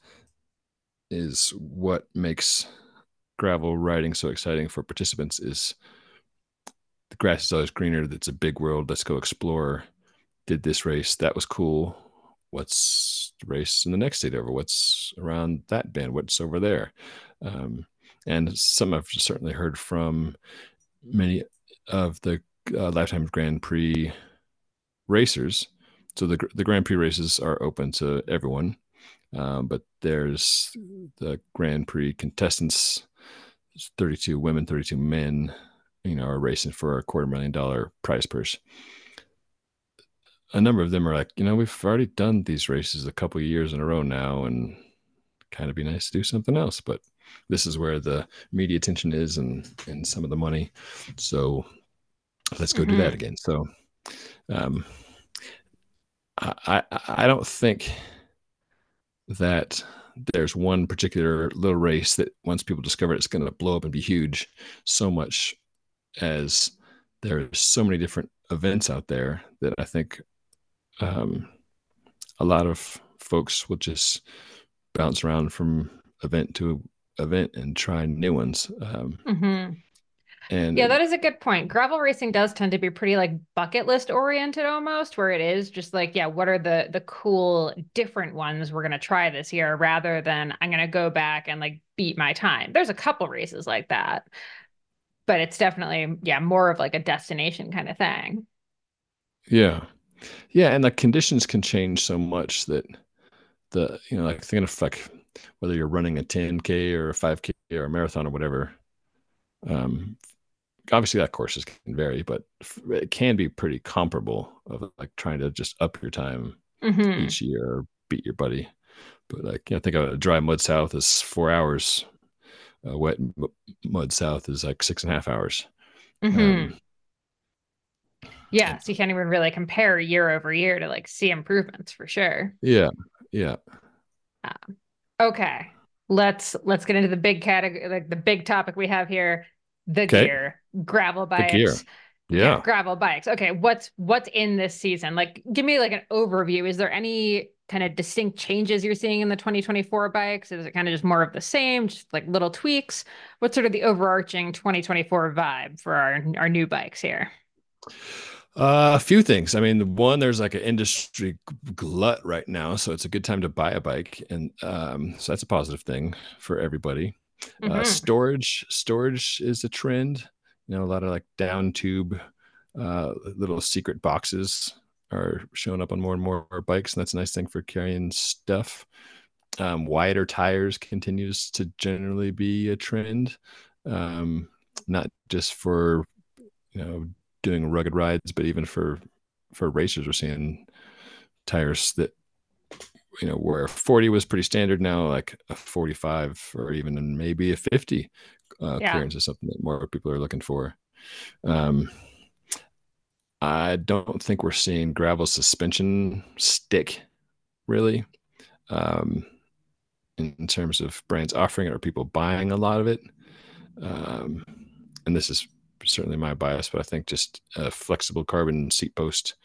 Speaker 3: is what makes gravel riding so exciting for participants is the grass is always greener. That's a big world. Let's go explore. Did this race. That was cool. What's the race in the next state over? What's around that bend? What's over there? Um, and some I've certainly heard from many of the uh, Lifetime Grand Prix racers. So the the Grand Prix races are open to everyone, um, but there's the Grand Prix contestants, thirty-two women, thirty-two men, you know, are racing for a quarter million dollar prize purse. A number of them are like, you know, we've already done these races a couple of years in a row now, and kind of be nice to do something else. But this is where the media attention is and and some of the money. So let's go do that
Speaker 1: Mm-hmm.
Speaker 3: again. So um, I, I I don't think that there's one particular little race that once people discover it, it's going to blow up and be huge, so much as there's so many different events out there that I think um, a lot of folks will just bounce around from event to event and try new ones. Um,
Speaker 1: Mm-hmm. Yeah,
Speaker 3: and
Speaker 1: that is a good point. Gravel racing does tend to be pretty like bucket list oriented almost, where it is just like, yeah, what are the the cool different ones we're gonna try this year rather than I'm gonna go back and like beat my time. There's a couple races like that, but it's definitely, yeah, more of like a destination kind of thing.
Speaker 3: yeah, yeah, and the conditions can change so much that the you know like thinking of like whether you're running a ten K or a five K or a marathon or whatever. Um, Obviously that courses can vary, but it can be pretty comparable of like trying to just up your time
Speaker 1: Mm-hmm.
Speaker 3: each year or beat your buddy. But like, you know, think of a dry mud south is four hours. A wet mud south is like six and a half hours.
Speaker 1: Mm-hmm.
Speaker 3: Um,
Speaker 1: Yeah,
Speaker 3: and
Speaker 1: so you can't even really compare year over year to like see improvements for sure.
Speaker 3: yeah, yeah.
Speaker 1: Uh, okay. Let's let's get into the big category, like the big topic we have here, the
Speaker 3: Okay.
Speaker 1: gear, gravel
Speaker 3: The gear.
Speaker 1: bikes. Yeah,
Speaker 3: Yeah.
Speaker 1: gravel bikes. Okay, what's what's in this season? Like give me like an overview. Is there any kind of distinct changes you're seeing in the twenty twenty-four bikes? Is it kind of just more of the same, just like little tweaks? What's sort of the overarching twenty twenty-four vibe for our our new bikes here?
Speaker 3: Uh, a few things. I mean, one, there's like an industry glut right now, so it's a good time to buy a bike, and um, so that's a positive thing for everybody. Uh,
Speaker 1: Mm-hmm.
Speaker 3: storage, storage is a trend. You know, a lot of like down tube, uh, little secret boxes are showing up on more and more bikes, and that's a nice thing for carrying stuff. Um, wider tires continues to generally be a trend, um, not just for you know doing rugged rides, but even for for racers, we're seeing tires that you know where forty was pretty standard now, like a forty-five or even maybe a fifty uh,
Speaker 1: Yeah.
Speaker 3: clearance is something that more people are looking for. Um, I don't think we're seeing gravel suspension stick really um, in, in terms of brands offering it or people buying a lot of it. Um, and this is certainly my bias, but I think just a flexible carbon seat post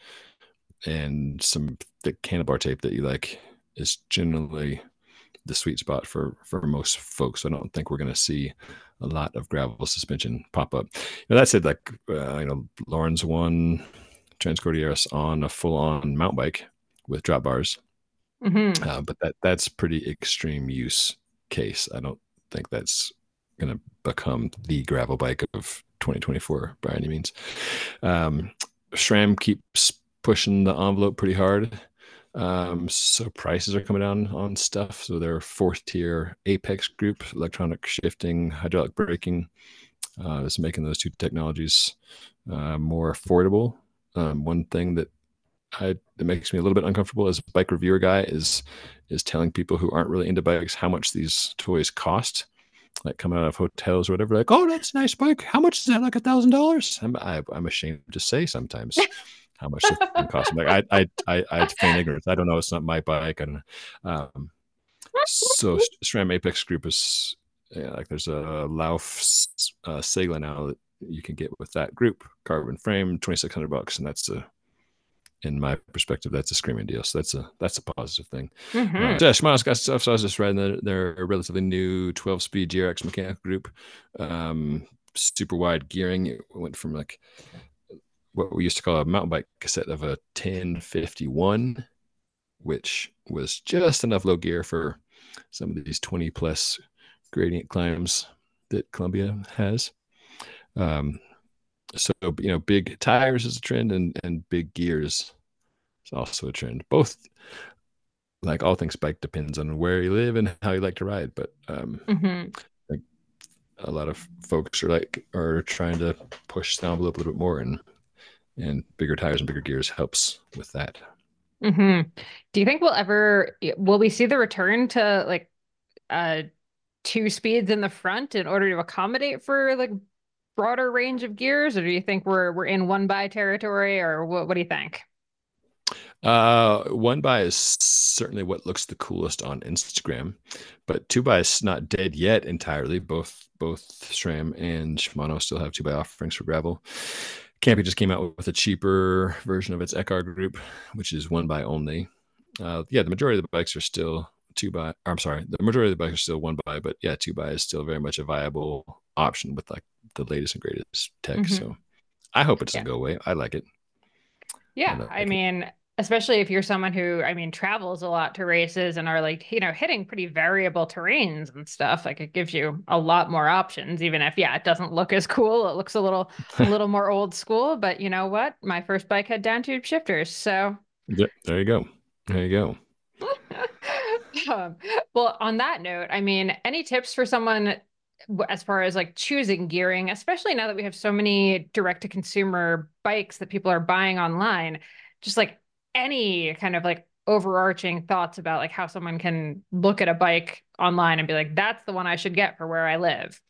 Speaker 3: and some thick handlebar tape that you like is generally the sweet spot for for most folks. I don't think we're going to see a lot of gravel suspension pop up. Now that said, like uh, you know, Lauren's one Transcordilleras on a full on mountain bike with drop bars,
Speaker 1: Mm-hmm.
Speaker 3: uh, but that that's pretty extreme use case. I don't think that's going to become the gravel bike of twenty twenty-four by any means. Um, SRAM keeps pushing the envelope pretty hard. Um, so prices are coming down on stuff. So their fourth tier Apex group, electronic shifting, hydraulic braking, uh, is making those two technologies uh, more affordable. Um, one thing that I that makes me a little bit uncomfortable as a bike reviewer guy is is telling people who aren't really into bikes how much these toys cost. Like coming out of hotels or whatever, like, oh, that's a nice bike. How much is that? Like a thousand dollars? I'm I, I'm ashamed to say sometimes how much the thing costs. I'm like I I I I feign ignorance. I don't know. It's not my bike. And um, so SRAM Apex Group is yeah, like there's a Lauf uh, Segla now that you can get with that group. Carbon frame, twenty six hundred bucks, and that's a in my perspective, that's a screaming deal. So that's a that's a positive thing. Uh,
Speaker 1: Mm-hmm.
Speaker 3: so yeah, Shimano's got stuff. So I was just riding their, their relatively new twelve speed G R X mechanical group, um, super wide gearing. It went from like what we used to call a mountain bike cassette of a ten fifty-one, which was just enough low gear for some of these twenty plus gradient climbs that Columbia has. Um, so you know, big tires is a trend, and and big gears is also a trend. Both, like all things bike, depends on where you live and how you like to ride. But um,
Speaker 1: Mm-hmm.
Speaker 3: like a lot of folks are like are trying to push the envelope a little bit more, and and bigger tires and bigger gears helps with that.
Speaker 1: Mm-hmm. Do you think we'll ever will we see the return to like uh two speeds in the front in order to accommodate for like broader range of gears, or do you think we're we're in one by territory, or what what do you think?
Speaker 3: Uh, one by is certainly what looks the coolest on Instagram, but two by is not dead yet entirely. Both both SRAM and Shimano still have two by offerings for gravel. Campy just came out with a cheaper version of its Ekar group, which is one by only. Uh, yeah, the majority of the bikes are still two by. Or, I'm sorry, the majority of the bikes are still one by, but yeah, two by is still very much a viable option with like the latest and greatest tech.
Speaker 1: Hmm.
Speaker 3: So I hope it doesn't
Speaker 1: Yeah.
Speaker 3: go away. I like it. I
Speaker 1: Yeah, I
Speaker 3: like it.
Speaker 1: mean, especially if you're someone who, I mean, travels a lot to races and are like, you know, hitting pretty variable terrains and stuff, like it gives you a lot more options, even if, yeah, it doesn't look as cool. It looks a little, a little more old school, but you know what? My first bike had down tube shifters, so.
Speaker 3: Yep, there you go. There you go.
Speaker 1: Um, well, on that note, I mean, any tips for someone w- as far as like choosing gearing, especially now that we have so many direct to consumer bikes that people are buying online, just like any kind of like overarching thoughts about like how someone can look at a bike online and be like, that's the one I should get for where I live.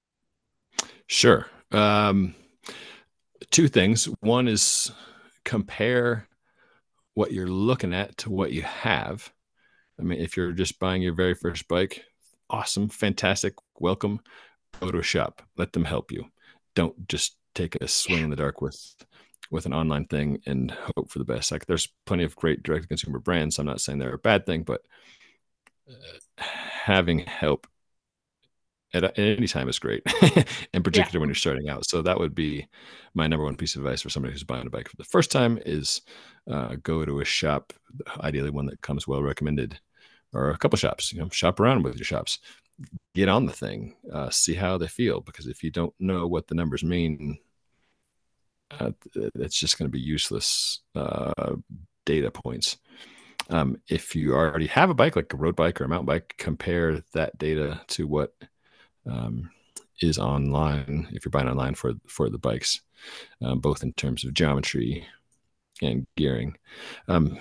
Speaker 3: Sure. Um, two things. One is compare what you're looking at to what you have. I mean, if you're just buying your very first bike, awesome, fantastic, welcome. Go to a shop. Let them help you. Don't just take a swing in the dark with with an online thing and hope for the best. Like there's plenty of great direct to consumer brands. I'm not saying they're a bad thing, but uh, having help at, at any time is great, in
Speaker 1: Yeah.
Speaker 3: particular when you're starting out. So that would be my number one piece of advice for somebody who's buying a bike for the first time is uh, go to a shop, ideally one that comes well recommended, or a couple shops. You know, shop around with your shops, get on the thing, uh, see how they feel. Because if you don't know what the numbers mean, uh, it's just going to be useless uh, data points. Um, if you already have a bike, like a road bike or a mountain bike, compare that data to what um, is online if you're buying online for for the bikes, um, both in terms of geometry and gearing. Um,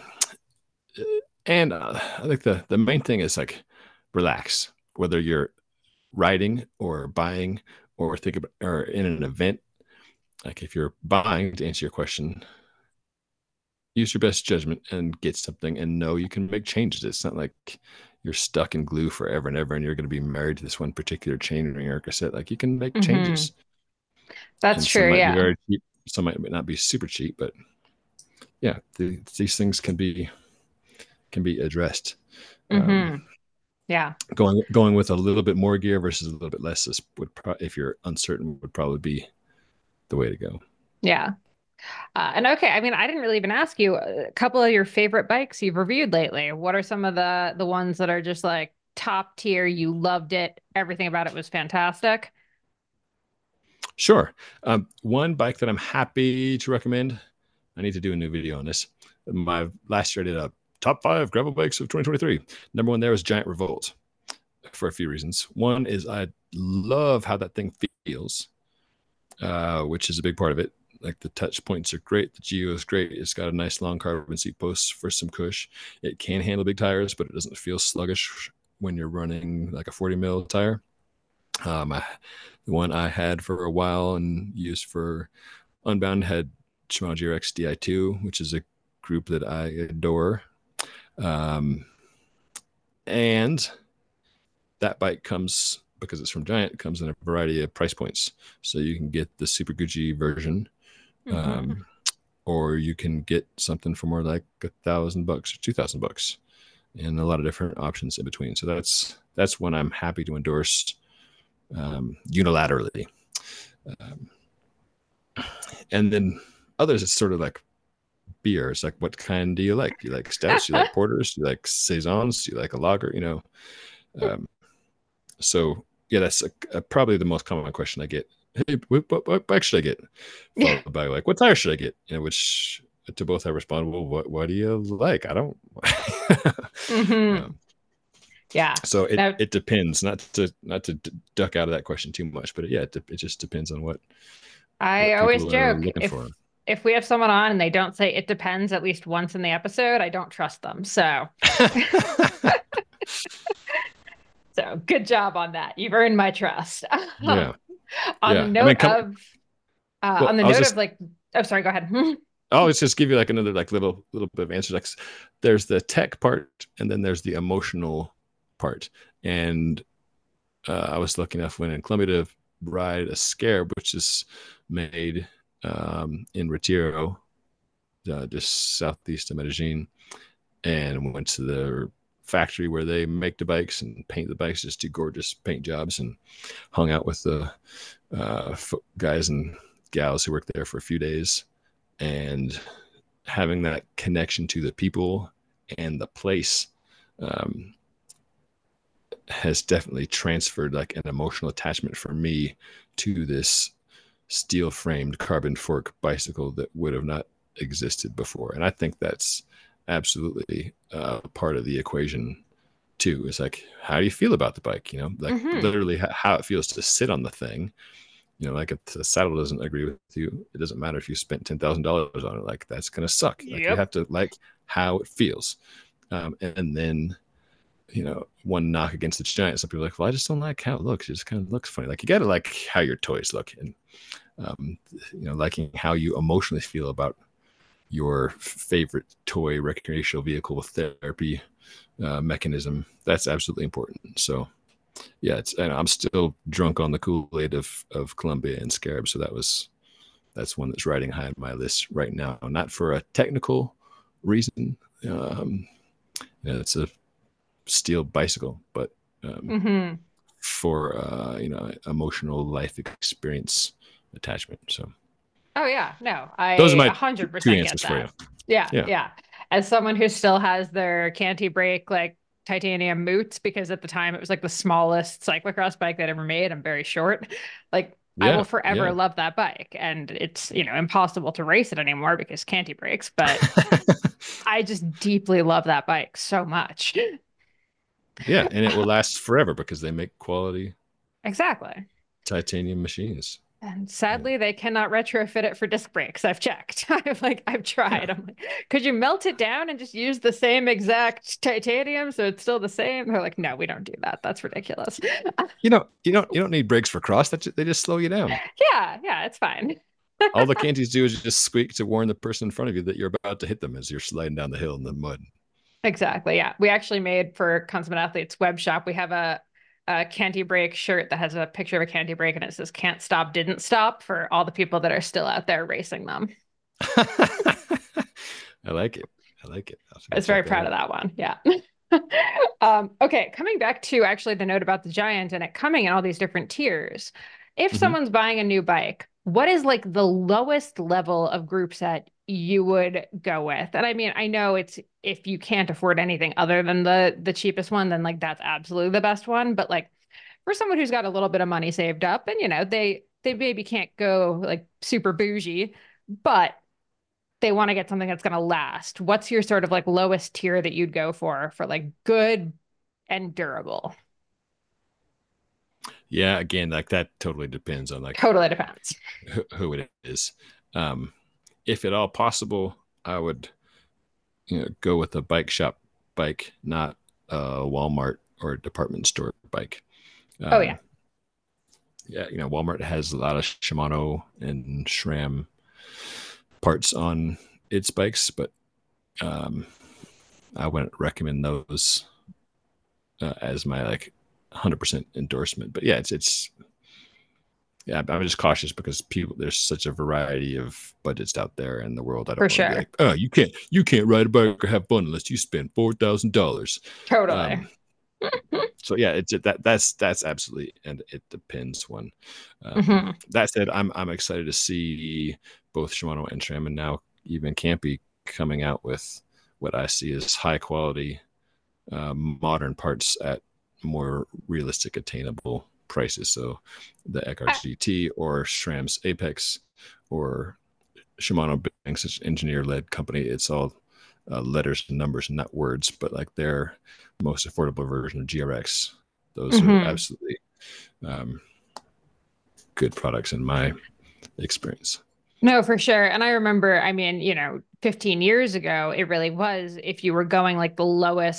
Speaker 3: and uh, I think the the main thing is like relax. Whether you're riding or buying or think about or in an event, like if you're buying, to answer your question, use your best judgment and get something and know you can make changes. It's not like you're stuck in glue forever and ever and you're going to be married to this one particular chain ring or cassette. Like you can make
Speaker 1: Hmm.
Speaker 3: changes,
Speaker 1: That's
Speaker 3: and some
Speaker 1: true.
Speaker 3: might be
Speaker 1: Yeah.
Speaker 3: very cheap, some might not be super cheap, but yeah, the, these things can be can be addressed. Um,
Speaker 1: Hmm. Yeah.
Speaker 3: going going with a little bit more gear versus a little bit less is would pro- if you're uncertain would probably be the way to go.
Speaker 1: Yeah. Uh, and okay, I mean, I didn't really even ask you a couple of your favorite bikes you've reviewed lately. What are some of the the ones that are just like top tier? You loved it. Everything about it was fantastic.
Speaker 3: Sure. Um, one bike that I'm happy to recommend. I need to do a new video on this. My last year I did a top five gravel bikes of twenty twenty-three. Number one there was Giant Revolt for a few reasons. One is I love how that thing feels, uh, which is a big part of it. Like the touch points are great. The geo is great. It's got a nice long carbon seat post for some cush. It can handle big tires, but it doesn't feel sluggish when you're running like a forty mil tire. Um, I, the one I had for a while and used for Unbound had Shimano G R X D I two, which is a group that I adore. Um, and that bike comes, because it's from Giant, comes in a variety of price points. So you can get the Super Gucci version,
Speaker 1: Hmm.
Speaker 3: um, or you can get something for more like a thousand bucks or two thousand bucks, and a lot of different options in between. So that's that's one I'm happy to endorse um, unilaterally. Um, and then others, it's sort of like beers. Like, what kind do you like? Do you like stouts? Do you like porters? Do you like saisons? Do you like a lager? You know, um, so yeah, that's a, a, probably the most common question I get. Hey, what, what, what bike should I get?
Speaker 1: Yeah.
Speaker 3: Followed by like, what tire should I get? You know, which to both I respond, well, what what do you like? I don't.
Speaker 1: Hmm.
Speaker 3: um,
Speaker 1: Yeah.
Speaker 3: so it
Speaker 1: That
Speaker 3: it depends. Not to not to duck out of that question too much, but it, yeah, it, it just depends on what
Speaker 1: I
Speaker 3: what
Speaker 1: always
Speaker 3: people are
Speaker 1: joke
Speaker 3: looking for.
Speaker 1: if if we have someone on and they don't say it depends at least once in the episode, I don't trust them. So So good job on that. You've earned my trust.
Speaker 3: Yeah,
Speaker 1: On the
Speaker 3: yeah. I mean,
Speaker 1: note
Speaker 3: come.
Speaker 1: of, uh, on
Speaker 3: Well,
Speaker 1: the
Speaker 3: I was
Speaker 1: note of
Speaker 3: just.
Speaker 1: like, oh, sorry, go ahead.
Speaker 3: I'll just give you like another like little little bit of answer. Like, there's the tech part, and then there's the emotional part. And uh, I was lucky enough when in Colombia to ride a Scarab, which is made um, in Retiro, uh, just southeast of Medellin, and went to the factory where they make the bikes and paint the bikes, just do gorgeous paint jobs, and hung out with the uh, guys and gals who worked there for a few days, and having that connection to the people and the place um, has definitely transferred like an emotional attachment for me to this steel framed carbon fork bicycle that would have not existed before. And I think that's absolutely uh, part of the equation too. It's like, how do you feel about the bike? You know, like
Speaker 1: Mm-hmm.
Speaker 3: literally how it feels to sit on the thing. You know, like if the saddle doesn't agree with you, it doesn't matter if you spent ten thousand dollars on it. Like that's gonna suck. Like you
Speaker 1: Yep.
Speaker 3: have to like how it feels, um, and then you know, one knock against the Giant. Some people are like, well, I just don't like how it looks. It just kind of looks funny. Like you got to like how your toys look, and um, you know, liking how you emotionally feel about your favorite toy, recreational vehicle, therapy uh, mechanism. That's absolutely important. So yeah, it's and I'm still drunk on the Kool-Aid of of Columbia and Scarab. So that was that's one that's riding high on my list right now. Not for a technical reason. Um, you know, it's a steel bicycle, but um,
Speaker 1: Mm-hmm.
Speaker 3: for uh, you know emotional life experience attachment. So
Speaker 1: Oh yeah, no,
Speaker 3: those are
Speaker 1: I
Speaker 3: my
Speaker 1: a hundred
Speaker 3: two
Speaker 1: percent get
Speaker 3: answers for you.
Speaker 1: that. Yeah,
Speaker 3: Yeah.
Speaker 1: yeah. As someone who still has their Canty brake like titanium moots, because at the time it was like the smallest cyclocross bike that ever made. I'm very short. Like I will
Speaker 3: Yeah.
Speaker 1: forever
Speaker 3: Yeah.
Speaker 1: love that bike, and it's you know impossible to race it anymore because Canty brakes. But I just deeply love that bike so much.
Speaker 3: Yeah, and it will last forever because they make quality
Speaker 1: Exactly.
Speaker 3: titanium machines.
Speaker 1: And
Speaker 3: Yeah.
Speaker 1: sadly, they cannot retrofit it for disc brakes. I've checked. I've like I've
Speaker 3: Yeah.
Speaker 1: tried. I'm like, could you melt it down and just use the same exact titanium so it's still the same? They're like, no, we don't do that. That's ridiculous.
Speaker 3: You know, you don't you don't need brakes for cross. That they just slow you down.
Speaker 1: Yeah, yeah, it's fine.
Speaker 3: All the canties do is just squeak to warn the person in front of you that you're about to hit them as you're sliding down the hill in the mud.
Speaker 1: Exactly. Yeah. We actually made for Consummate Athletes web shop, we have a, a Canty Brake shirt that has a picture of a Canty Brake and it says can't stop, didn't stop for all the people that are still out there racing them.
Speaker 3: I like it. I like it. I'll
Speaker 1: I
Speaker 3: go
Speaker 1: was very
Speaker 3: check that
Speaker 1: proud
Speaker 3: out.
Speaker 1: of that one. Yeah. um, okay, coming back to actually the note about the Giant and it coming in all these different tiers. If
Speaker 3: Mhm.
Speaker 1: someone's buying a new bike, what is like the lowest level of group set you would go with? And I mean, I know it's if you can't afford anything other than the the cheapest one, then like that's absolutely the best one. But like for someone who's got a little bit of money saved up and you know, they they maybe can't go like super bougie, but they want to get something that's going to last. What's your sort of like lowest tier that you'd go for for like good and durable?
Speaker 3: Yeah, again, like that totally depends on like
Speaker 1: Totally depends.
Speaker 3: who, who it is. Um, if at all possible, I would you know go with a bike shop bike, not a Walmart or a department store bike.
Speaker 1: Oh yeah.
Speaker 3: Um, yeah, you know, Walmart has a lot of Shimano and SRAM parts on its bikes, but um, I wouldn't recommend those uh, as my like one hundred percent endorsement. But yeah, it's it's yeah, I'm just cautious because people there's such a variety of budgets out there in the world. I
Speaker 1: For
Speaker 3: don't want to be
Speaker 1: sure.
Speaker 3: like, oh, you can't you can't ride a bike or have fun unless you spend four thousand dollars.
Speaker 1: Totally.
Speaker 3: Um, so yeah, it's that that's that's absolutely and it depends one. Um,
Speaker 1: Hmm.
Speaker 3: that said, I'm I'm excited to see both Shimano and SRAM and now even Campy coming out with what I see as high quality uh, modern parts at more realistic, attainable prices. So the Eckhart
Speaker 1: I,
Speaker 3: G T or SRAM's Apex or Shimano being such an engineer-led company, it's all uh, letters and numbers, not words. But like their most affordable version of G R X, those are
Speaker 1: mhm.
Speaker 3: absolutely um, good products in my experience.
Speaker 1: No, for sure. And I remember, I mean, you know, fifteen years ago, it really was if you were going like the lowest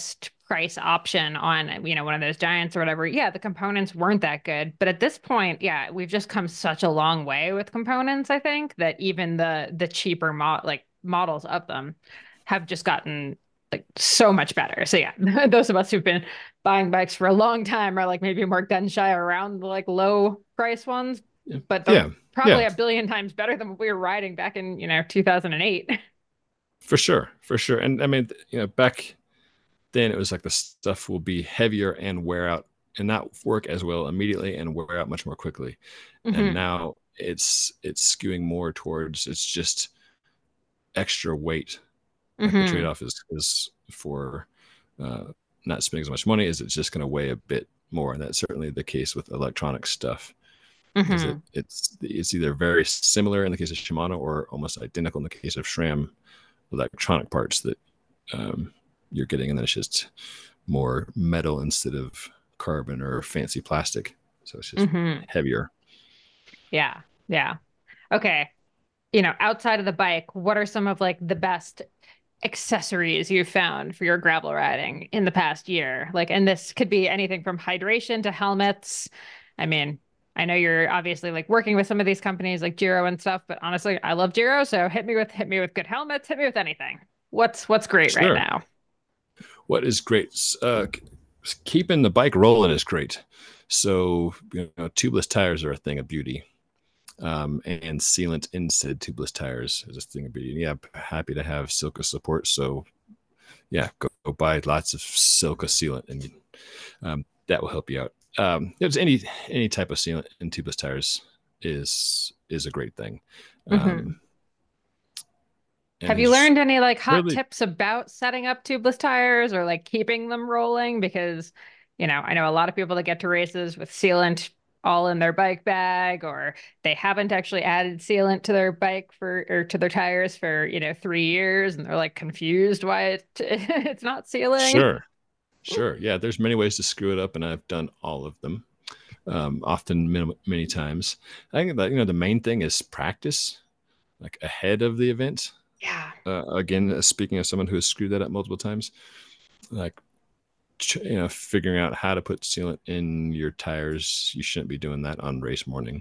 Speaker 1: price option on, you know, one of those Giants or whatever, yeah, the components weren't that good. But at this point, yeah, we've just come such a long way with components, I think, that even the the cheaper mo like models of them have just gotten like so much better. So yeah, those of us who've been buying bikes for a long time are like maybe more gun shy around the like low price ones,
Speaker 3: Yeah.
Speaker 1: but they're
Speaker 3: Yeah.
Speaker 1: probably
Speaker 3: Yeah.
Speaker 1: a billion times better than what we were riding back in, you know, two thousand eight.
Speaker 3: For sure. For sure. And I mean, you know, back then it was like the stuff will be heavier and wear out and not work as well immediately and wear out much more quickly. And
Speaker 1: Hmm.
Speaker 3: now it's it's skewing more towards it's just extra weight. Like the
Speaker 1: Hmm.
Speaker 3: trade-off is is for uh, not spending as much money is it's just going to weigh a bit more. And that's certainly the case with electronic stuff. Is it
Speaker 1: Hmm.
Speaker 3: it's it's either very similar in the case of Shimano or almost identical in the case of SRAM electronic parts that um, you're getting, and then it's just more metal instead of carbon or fancy plastic. So it's just
Speaker 1: Hmm.
Speaker 3: heavier.
Speaker 1: Yeah. Yeah. Okay. You know, outside of the bike, what are some of like the best accessories you've found for your gravel riding in the past year? Like, and this could be anything from hydration to helmets. I mean, I know you're obviously like working with some of these companies like Giro and stuff, but honestly, I love Giro, so hit me with hit me with good helmets, hit me with anything. What's what's great right
Speaker 3: Sure.
Speaker 1: now?
Speaker 3: What is great? Uh, keeping the bike rolling is great. So you know, tubeless tires are a thing of beauty. Um, and sealant inside tubeless tires is a thing of beauty. And yeah, happy to have Silka support. So yeah, go, go buy lots of Silka sealant, and um, that will help you out. Um, there's any any type of sealant in tubeless tires is is a great thing.
Speaker 1: Hmm.
Speaker 3: Um, and
Speaker 1: Have you
Speaker 3: there's
Speaker 1: learned any like hot
Speaker 3: really
Speaker 1: tips about setting up tubeless tires or like keeping them rolling? Because, you know, I know a lot of people that get to races with sealant all in their bike bag, or they haven't actually added sealant to their bike for or to their tires for, you know, three years and they're like confused why it it's not sealing.
Speaker 3: sure, sure, yeah. There's many ways to screw it up, and I've done all of them, um, often many, many times. I think that you know the main thing is practice, like ahead of the event.
Speaker 1: Yeah.
Speaker 3: Uh, again, uh, speaking of someone who has screwed that up multiple times, like you know, figuring out how to put sealant in your tires, you shouldn't be doing that on race morning.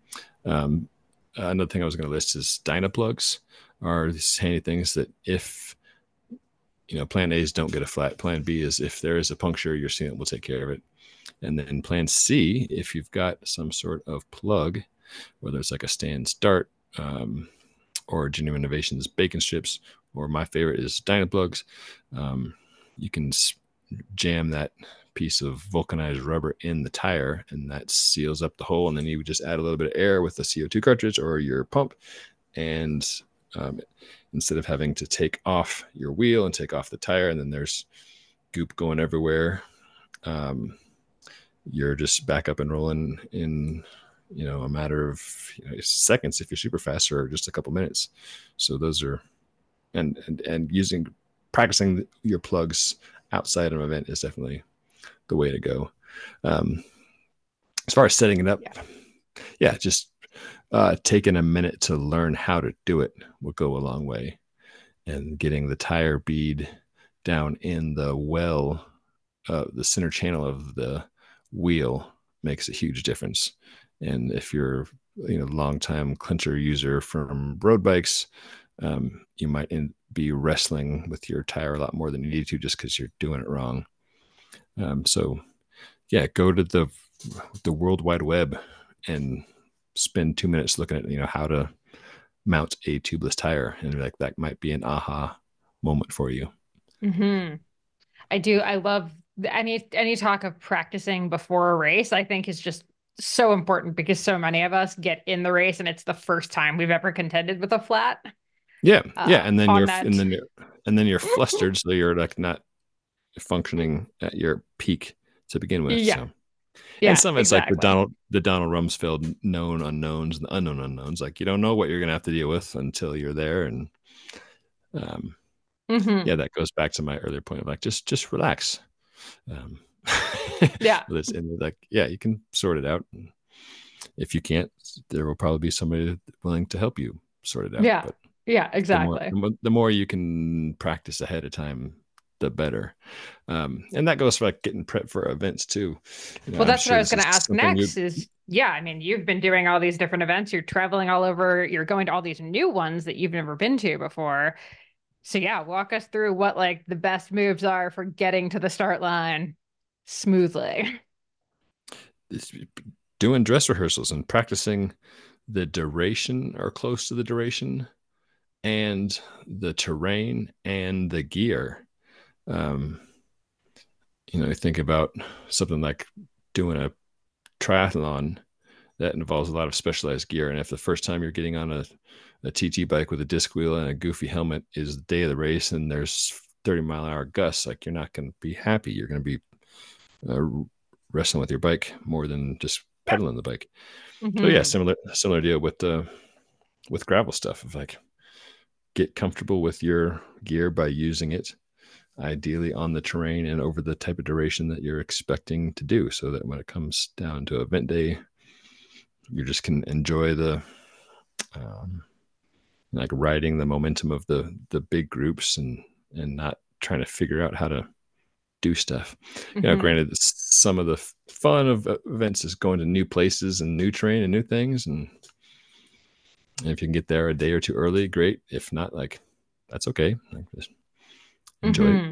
Speaker 3: Um, another thing I was going to list is Dynaplugs are these handy things that if you know plan A's don't get a flat, plan B is if there is a puncture, your sealant will take care of it. And then plan C, if you've got some sort of plug, whether it's like a Stan's Dart um, or Genuine Innovations bacon strips, or my favorite is Dynaplugs, um, you can jam that piece of vulcanized rubber in the tire, and that seals up the hole. And then you would just add a little bit of air with the C O two cartridge or your pump, and um, instead of having to take off your wheel and take off the tire, and then there's goop going everywhere, um, you're just back up and rolling in you know a matter of you know, seconds if you're super fast, or just a couple minutes. So those are and and, and using practicing your plugs outside of an event is definitely the way to go. Um, as far as setting it up,
Speaker 1: Yeah.
Speaker 3: yeah, just uh, taking a minute to learn how to do it will go a long way. And getting the tire bead down in the well, uh, the center channel of the wheel makes a huge difference. And if you're you know long time clincher user from road bikes, um, you might in, be wrestling with your tire a lot more than you need to just because you're doing it wrong. Um, so yeah, go to the the World Wide Web and spend two minutes looking at you know how to mount a tubeless tire, and be like that might be an aha moment for you.
Speaker 1: Hmm. I do. I love any any talk of practicing before a race, I think is just so important because so many of us get in the race and it's the first time we've ever contended with a flat.
Speaker 3: Yeah, yeah,
Speaker 1: Uh,
Speaker 3: and then
Speaker 1: on
Speaker 3: you're and
Speaker 1: that.
Speaker 3: then you're and then you're flustered, so you're like not functioning at your peak to begin with.
Speaker 1: Yeah.
Speaker 3: So, and
Speaker 1: Yeah,
Speaker 3: some of it's like the
Speaker 1: exactly.
Speaker 3: Donald the Donald Rumsfeld known unknowns and the unknown unknowns. Like you don't know what you're gonna have to deal with until you're there, and um,
Speaker 1: Hmm.
Speaker 3: yeah, that goes back to my earlier point of like just just relax. Um,
Speaker 1: Yeah.
Speaker 3: and like yeah, you can sort it out. If you can't, there will probably be somebody willing to help you sort it out.
Speaker 1: Yeah.
Speaker 3: But
Speaker 1: Yeah,
Speaker 3: the more
Speaker 1: exactly.
Speaker 3: the more, the more you can practice ahead of time, the better. Um, and that goes for like getting prepped for events too. You know,
Speaker 1: Well,
Speaker 3: I'm
Speaker 1: that's what
Speaker 3: sure
Speaker 1: I was
Speaker 3: this
Speaker 1: going
Speaker 3: is
Speaker 1: to ask
Speaker 3: something you.
Speaker 1: next is, yeah, I mean, you've been doing all these different events, you're traveling all over, you're going to all these new ones that you've never been to before. So yeah, walk us through what like the best moves are for getting to the start line smoothly.
Speaker 3: Doing dress rehearsals and practicing the duration or close to the duration and the terrain and the gear. Um, you know, think about something like doing a triathlon that involves a lot of specialized gear. And if the first time you're getting on a, a T T bike with a disc wheel and a goofy helmet is the day of the race and there's thirty mile an hour gusts, like you're not going to be happy. You're going to be uh, wrestling with your bike more than just pedaling the bike. So yeah,
Speaker 1: Mm-hmm.
Speaker 3: similar similar deal with the with gravel stuff. Of like get comfortable with your gear by using it, ideally on the terrain and over the type of duration that you're expecting to do, so that when it comes down to event day, you just can enjoy the um, like riding the momentum of the the big groups and and not trying to figure out how to do stuff. You know,
Speaker 1: Mm-hmm.
Speaker 3: granted, some of the fun of events is going to new places and new terrain and new things, and if you can get there a day or two early, great. If not, like that's okay. Like, just enjoy it.
Speaker 1: Mm-hmm.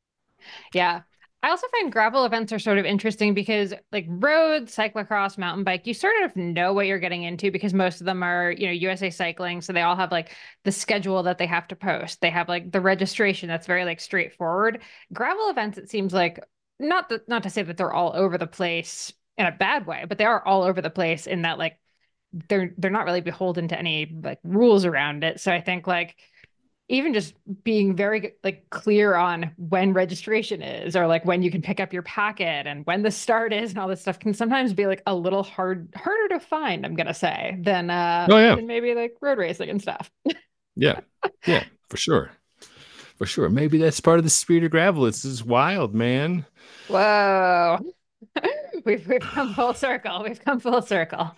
Speaker 1: Yeah. I also find gravel events are sort of interesting because like road, cyclocross, mountain bike, you sort of know what you're getting into because most of them are, you know, U S A Cycling. So they all have like the schedule that they have to post. They have like the registration that's very like straightforward. Gravel events, it seems like not that not to say that they're all over the place in a bad way, but they are all over the place in that like they're they're not really beholden to any like rules around it. So I think like even just being very like clear on when registration is or like when you can pick up your packet and when the start is and all this stuff can sometimes be like a little hard harder to find, I'm gonna say, than uh
Speaker 3: Oh yeah,
Speaker 1: than maybe like road racing and stuff.
Speaker 3: yeah, yeah, for sure, for sure. Maybe that's part of the spirit of gravel. It's just wild, man.
Speaker 1: Whoa. we've we've come full circle. We've come full circle.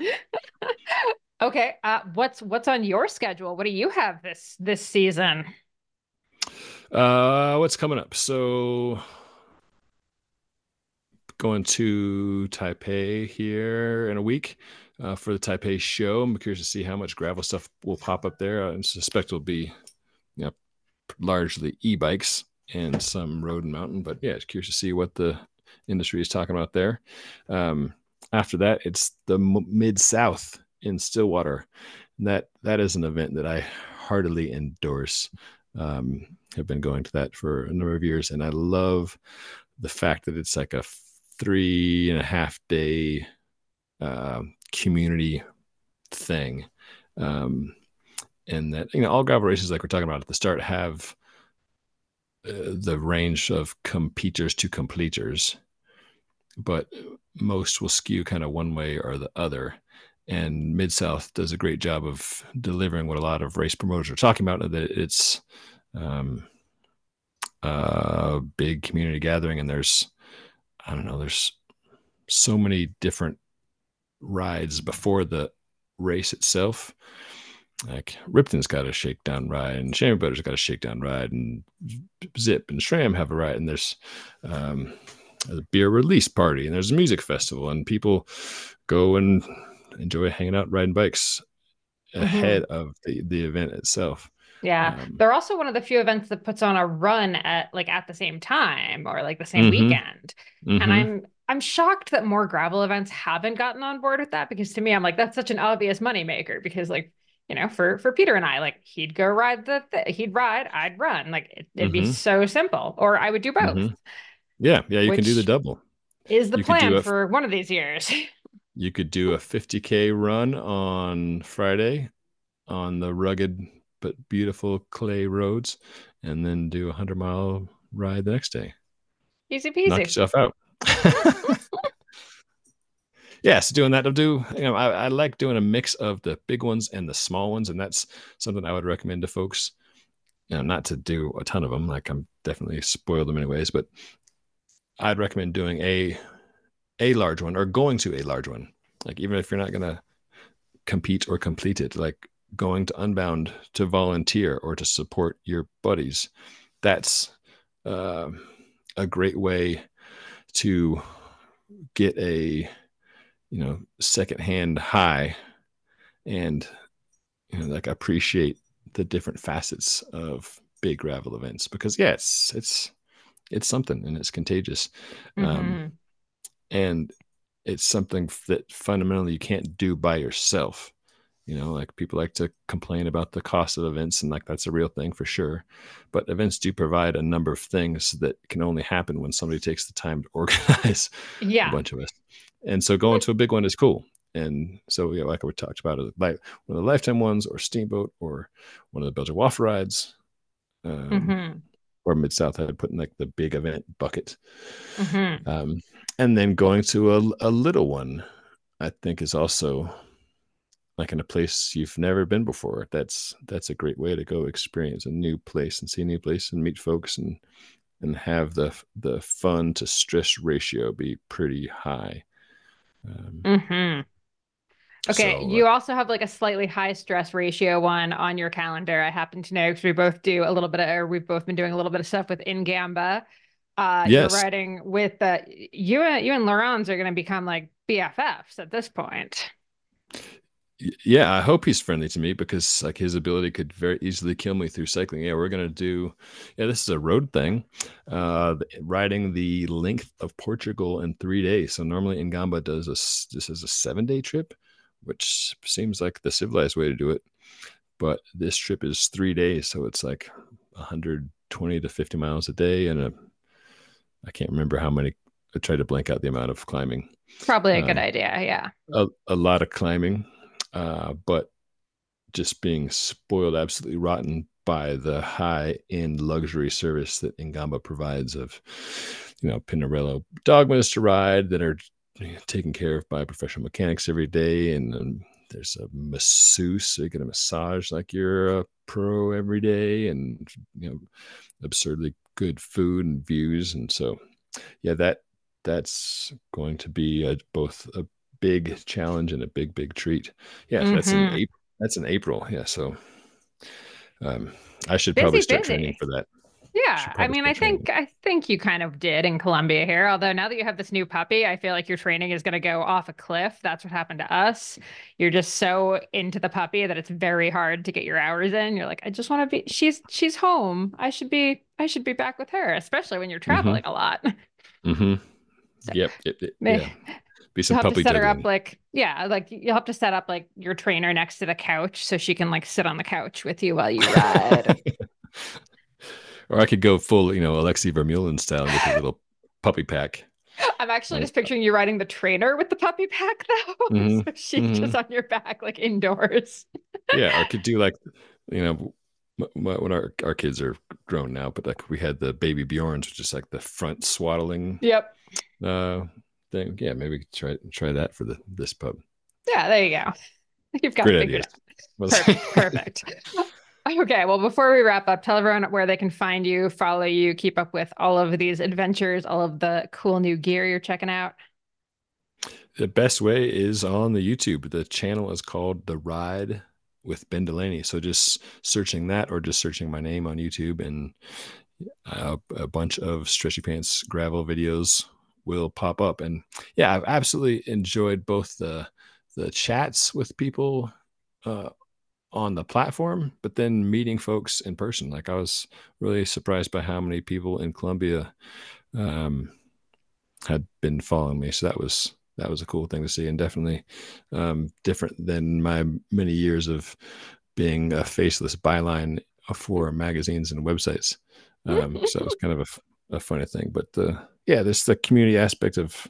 Speaker 1: Okay, uh what's what's on your schedule? What do you have this this season?
Speaker 3: Uh, what's coming up? So going to Taipei here in a week uh, for the Taipei show. I'm curious to see how much gravel stuff will pop up there. I suspect it'll be, you know, largely e-bikes and some road and mountain. But yeah, it's curious to see what the industry is talking about there. Um, after that, it's the Mid South in Stillwater. And that that is an event that I heartily endorse. Um, have been going to that for a number of years, and I love the fact that it's like a three and a half day uh, community thing. Um, and that, you know, all gravel races, like we're talking about at the start, have uh, the range of competers to completers, but most will skew kind of one way or the other. And Mid South does a great job of delivering what a lot of race promoters are talking about, that it's um, a big community gathering, and there's, I don't know, there's so many different rides before the race itself. Like Ripton's got a shakedown ride, and Chamois Butter's got a shakedown ride, and Zip and SRAM have a ride, and there's um, a beer release party, and there's a music festival, and people go and enjoy hanging out riding bikes
Speaker 1: Mm-hmm.
Speaker 3: ahead of the, the event itself.
Speaker 1: Yeah.
Speaker 3: Um,
Speaker 1: They're also one of the few events that puts on a run at like at the same time or like the same
Speaker 3: mm-hmm,
Speaker 1: weekend. And
Speaker 3: mm-hmm,
Speaker 1: I'm I'm shocked that more gravel events haven't gotten on board with that because to me I'm like that's such an obvious moneymaker because like you know for for Peter and I like he'd go ride the th- he'd ride I'd run like it, it'd be
Speaker 3: mm-hmm,
Speaker 1: so simple or I would do both,
Speaker 3: mm-hmm. Yeah, yeah, you can do the
Speaker 1: which
Speaker 3: double.
Speaker 1: is the
Speaker 3: You could do
Speaker 1: plan
Speaker 3: a
Speaker 1: for one of these years.
Speaker 3: you could do a fifty K run on Friday on the rugged but beautiful clay roads, and then do a hundred mile ride the next day.
Speaker 1: Easy
Speaker 3: Knock
Speaker 1: peasy.
Speaker 3: yourself out. Yeah, so doing that, I'll do. You know, I, I like doing a mix of the big ones and the small ones, and that's something I would recommend to folks. You know, not to do a ton of them. Like I'm definitely spoiled in many ways, but I'd recommend doing a a large one or going to a large one. Like even if you're not gonna compete or complete it, like going to Unbound to volunteer or to support your buddies. That's uh, a great way to get a, you know, secondhand high and, you know, like appreciate the different facets of big gravel events, because yeah, it's, it's, it's something and it's contagious. Um,
Speaker 1: Mm-hmm.
Speaker 3: and it's something that fundamentally you can't do by yourself. You know, like people like to complain about the cost of events, and like that's a real thing for sure. But events do provide a number of things that can only happen when somebody takes the time to organize a
Speaker 1: Yeah.
Speaker 3: bunch of us. And so going to a big one is cool. And so, yeah, like we talked about, like one of the Lifetime ones, or Steamboat, or one of the Belgian waffle rides, um,
Speaker 1: Mm-hmm.
Speaker 3: or Mid South had put in like the big event bucket.
Speaker 1: Mm-hmm.
Speaker 3: Um, and then going to a, a little one, I think, is also like in a place you've never been before. That's that's a great way to go experience a new place and see a new place and meet folks, and and have the the fun to stress ratio be pretty high. Um,
Speaker 1: Mm-hmm. Okay,
Speaker 3: so uh,
Speaker 1: you also have like a slightly high stress ratio one on your calendar. I happen to know because we both do a little bit of, or we've both been doing a little bit of stuff with Ingamba. Uh, you're
Speaker 3: yes,
Speaker 1: riding with uh, you and you and Laurens are going to become like B F Fs at this point.
Speaker 3: yeah, I hope he's friendly to me, because like his ability could very easily kill me through cycling. Yeah, we're gonna do. Yeah, this is a road thing. Uh, riding the length of Portugal in three days. So normally Ingamba does a this is a seven day trip, which seems like the civilized way to do it. But this trip is three days, so it's like one hundred twenty to fifty miles a day, and a I can't remember how many. I tried to blank out the amount of climbing.
Speaker 1: Probably a good
Speaker 3: Um,
Speaker 1: idea. Yeah.
Speaker 3: a, a lot of climbing, uh, but just being spoiled absolutely rotten by the high end luxury service that Ingamba provides of, you know, Pinarello dogmas to ride that are taken care of by professional mechanics every day. And um, there's a masseuse, so you get a massage like you're a pro every day, and, you know, absurdly good food and views. And so, yeah, that that's going to be a, both a big challenge and a big, big treat. Yeah, that's in
Speaker 1: Mm-hmm.
Speaker 3: April. That's in April. Yeah, so um, I should probably
Speaker 1: Busy,
Speaker 3: start training
Speaker 1: busy.
Speaker 3: for that.
Speaker 1: Yeah,
Speaker 3: Should
Speaker 1: I
Speaker 3: probably
Speaker 1: mean, I
Speaker 3: start training.
Speaker 1: think I think you kind of did in Colombia here. Although now that you have this new puppy, I feel like your training is going to go off a cliff. That's what happened to us. You're just so into the puppy that it's very hard to get your hours in. You're like, I just want to be. She's she's home. I should be. I should be back with her, especially when you're
Speaker 3: Mm-hmm.
Speaker 1: traveling a lot.
Speaker 3: Mm-hmm.
Speaker 1: So
Speaker 3: Yep, yep, yep.
Speaker 1: may,
Speaker 3: Yeah. Be
Speaker 1: you'll
Speaker 3: some
Speaker 1: have to
Speaker 3: puppy
Speaker 1: set her up
Speaker 3: juggling.
Speaker 1: like yeah, like you'll have to set up like your trainer next to the couch so she can like sit on the couch with you while you ride.
Speaker 3: Or I could go full, you know, Alexei Vermeulen style and get the little puppy pack.
Speaker 1: I'm actually
Speaker 3: Uh,
Speaker 1: just picturing you riding the trainer with the puppy pack though.
Speaker 3: hmm
Speaker 1: So she's
Speaker 3: hmm
Speaker 1: just on your back, like indoors.
Speaker 3: Yeah, or could do like, you know, when our, our kids are grown now, but like we had the baby Bjorns, which is like the front swaddling
Speaker 1: Yep.
Speaker 3: uh thing. Yeah, maybe we could try try that for the this pub.
Speaker 1: Yeah, there you go. You've got it
Speaker 3: Great
Speaker 1: figured
Speaker 3: ideas.
Speaker 1: out.
Speaker 3: Well,
Speaker 1: Perfect. Perfect. Okay, well, before we wrap up, tell everyone where they can find you, follow you, keep up with all of these adventures, all of the cool new gear you're checking out.
Speaker 3: the best way is on the YouTube. The channel is called The Ride with Ben Delaney. So just searching that, or just searching my name on YouTube, and uh, a bunch of Stretchy Pants gravel videos will pop up. And yeah, I've absolutely enjoyed both the the chats with people uh, on the platform, but then meeting folks in person. Like I was really surprised by how many people in Colombia um, had been following me. So that was that was a cool thing to see, and definitely um, different than my many years of being a faceless byline for magazines and websites. Um, so it was kind of a, a funny thing, but uh, yeah, there's the community aspect of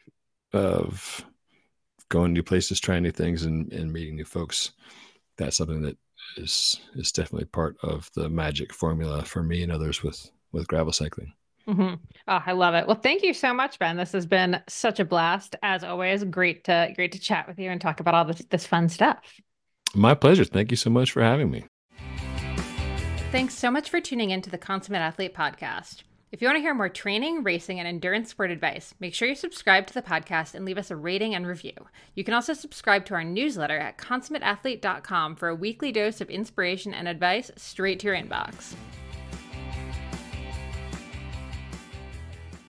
Speaker 3: of going new places, trying new things, and, and meeting new folks. That's something that is is definitely part of the magic formula for me and others with with gravel cycling.
Speaker 1: Mm-hmm. Oh, I love it. Well, thank you so much, Ben. This has been such a blast as always. Great to great to chat with you and talk about all this this fun stuff.
Speaker 3: My pleasure. Thank you so much for having me.
Speaker 1: Thanks so much for tuning in to the Consummate Athlete podcast. If you want to hear more training, racing, and endurance sport advice, make sure you subscribe to the podcast and leave us a rating and review. You can also subscribe to our newsletter at consummate athlete dot com for a weekly dose of inspiration and advice straight to your inbox.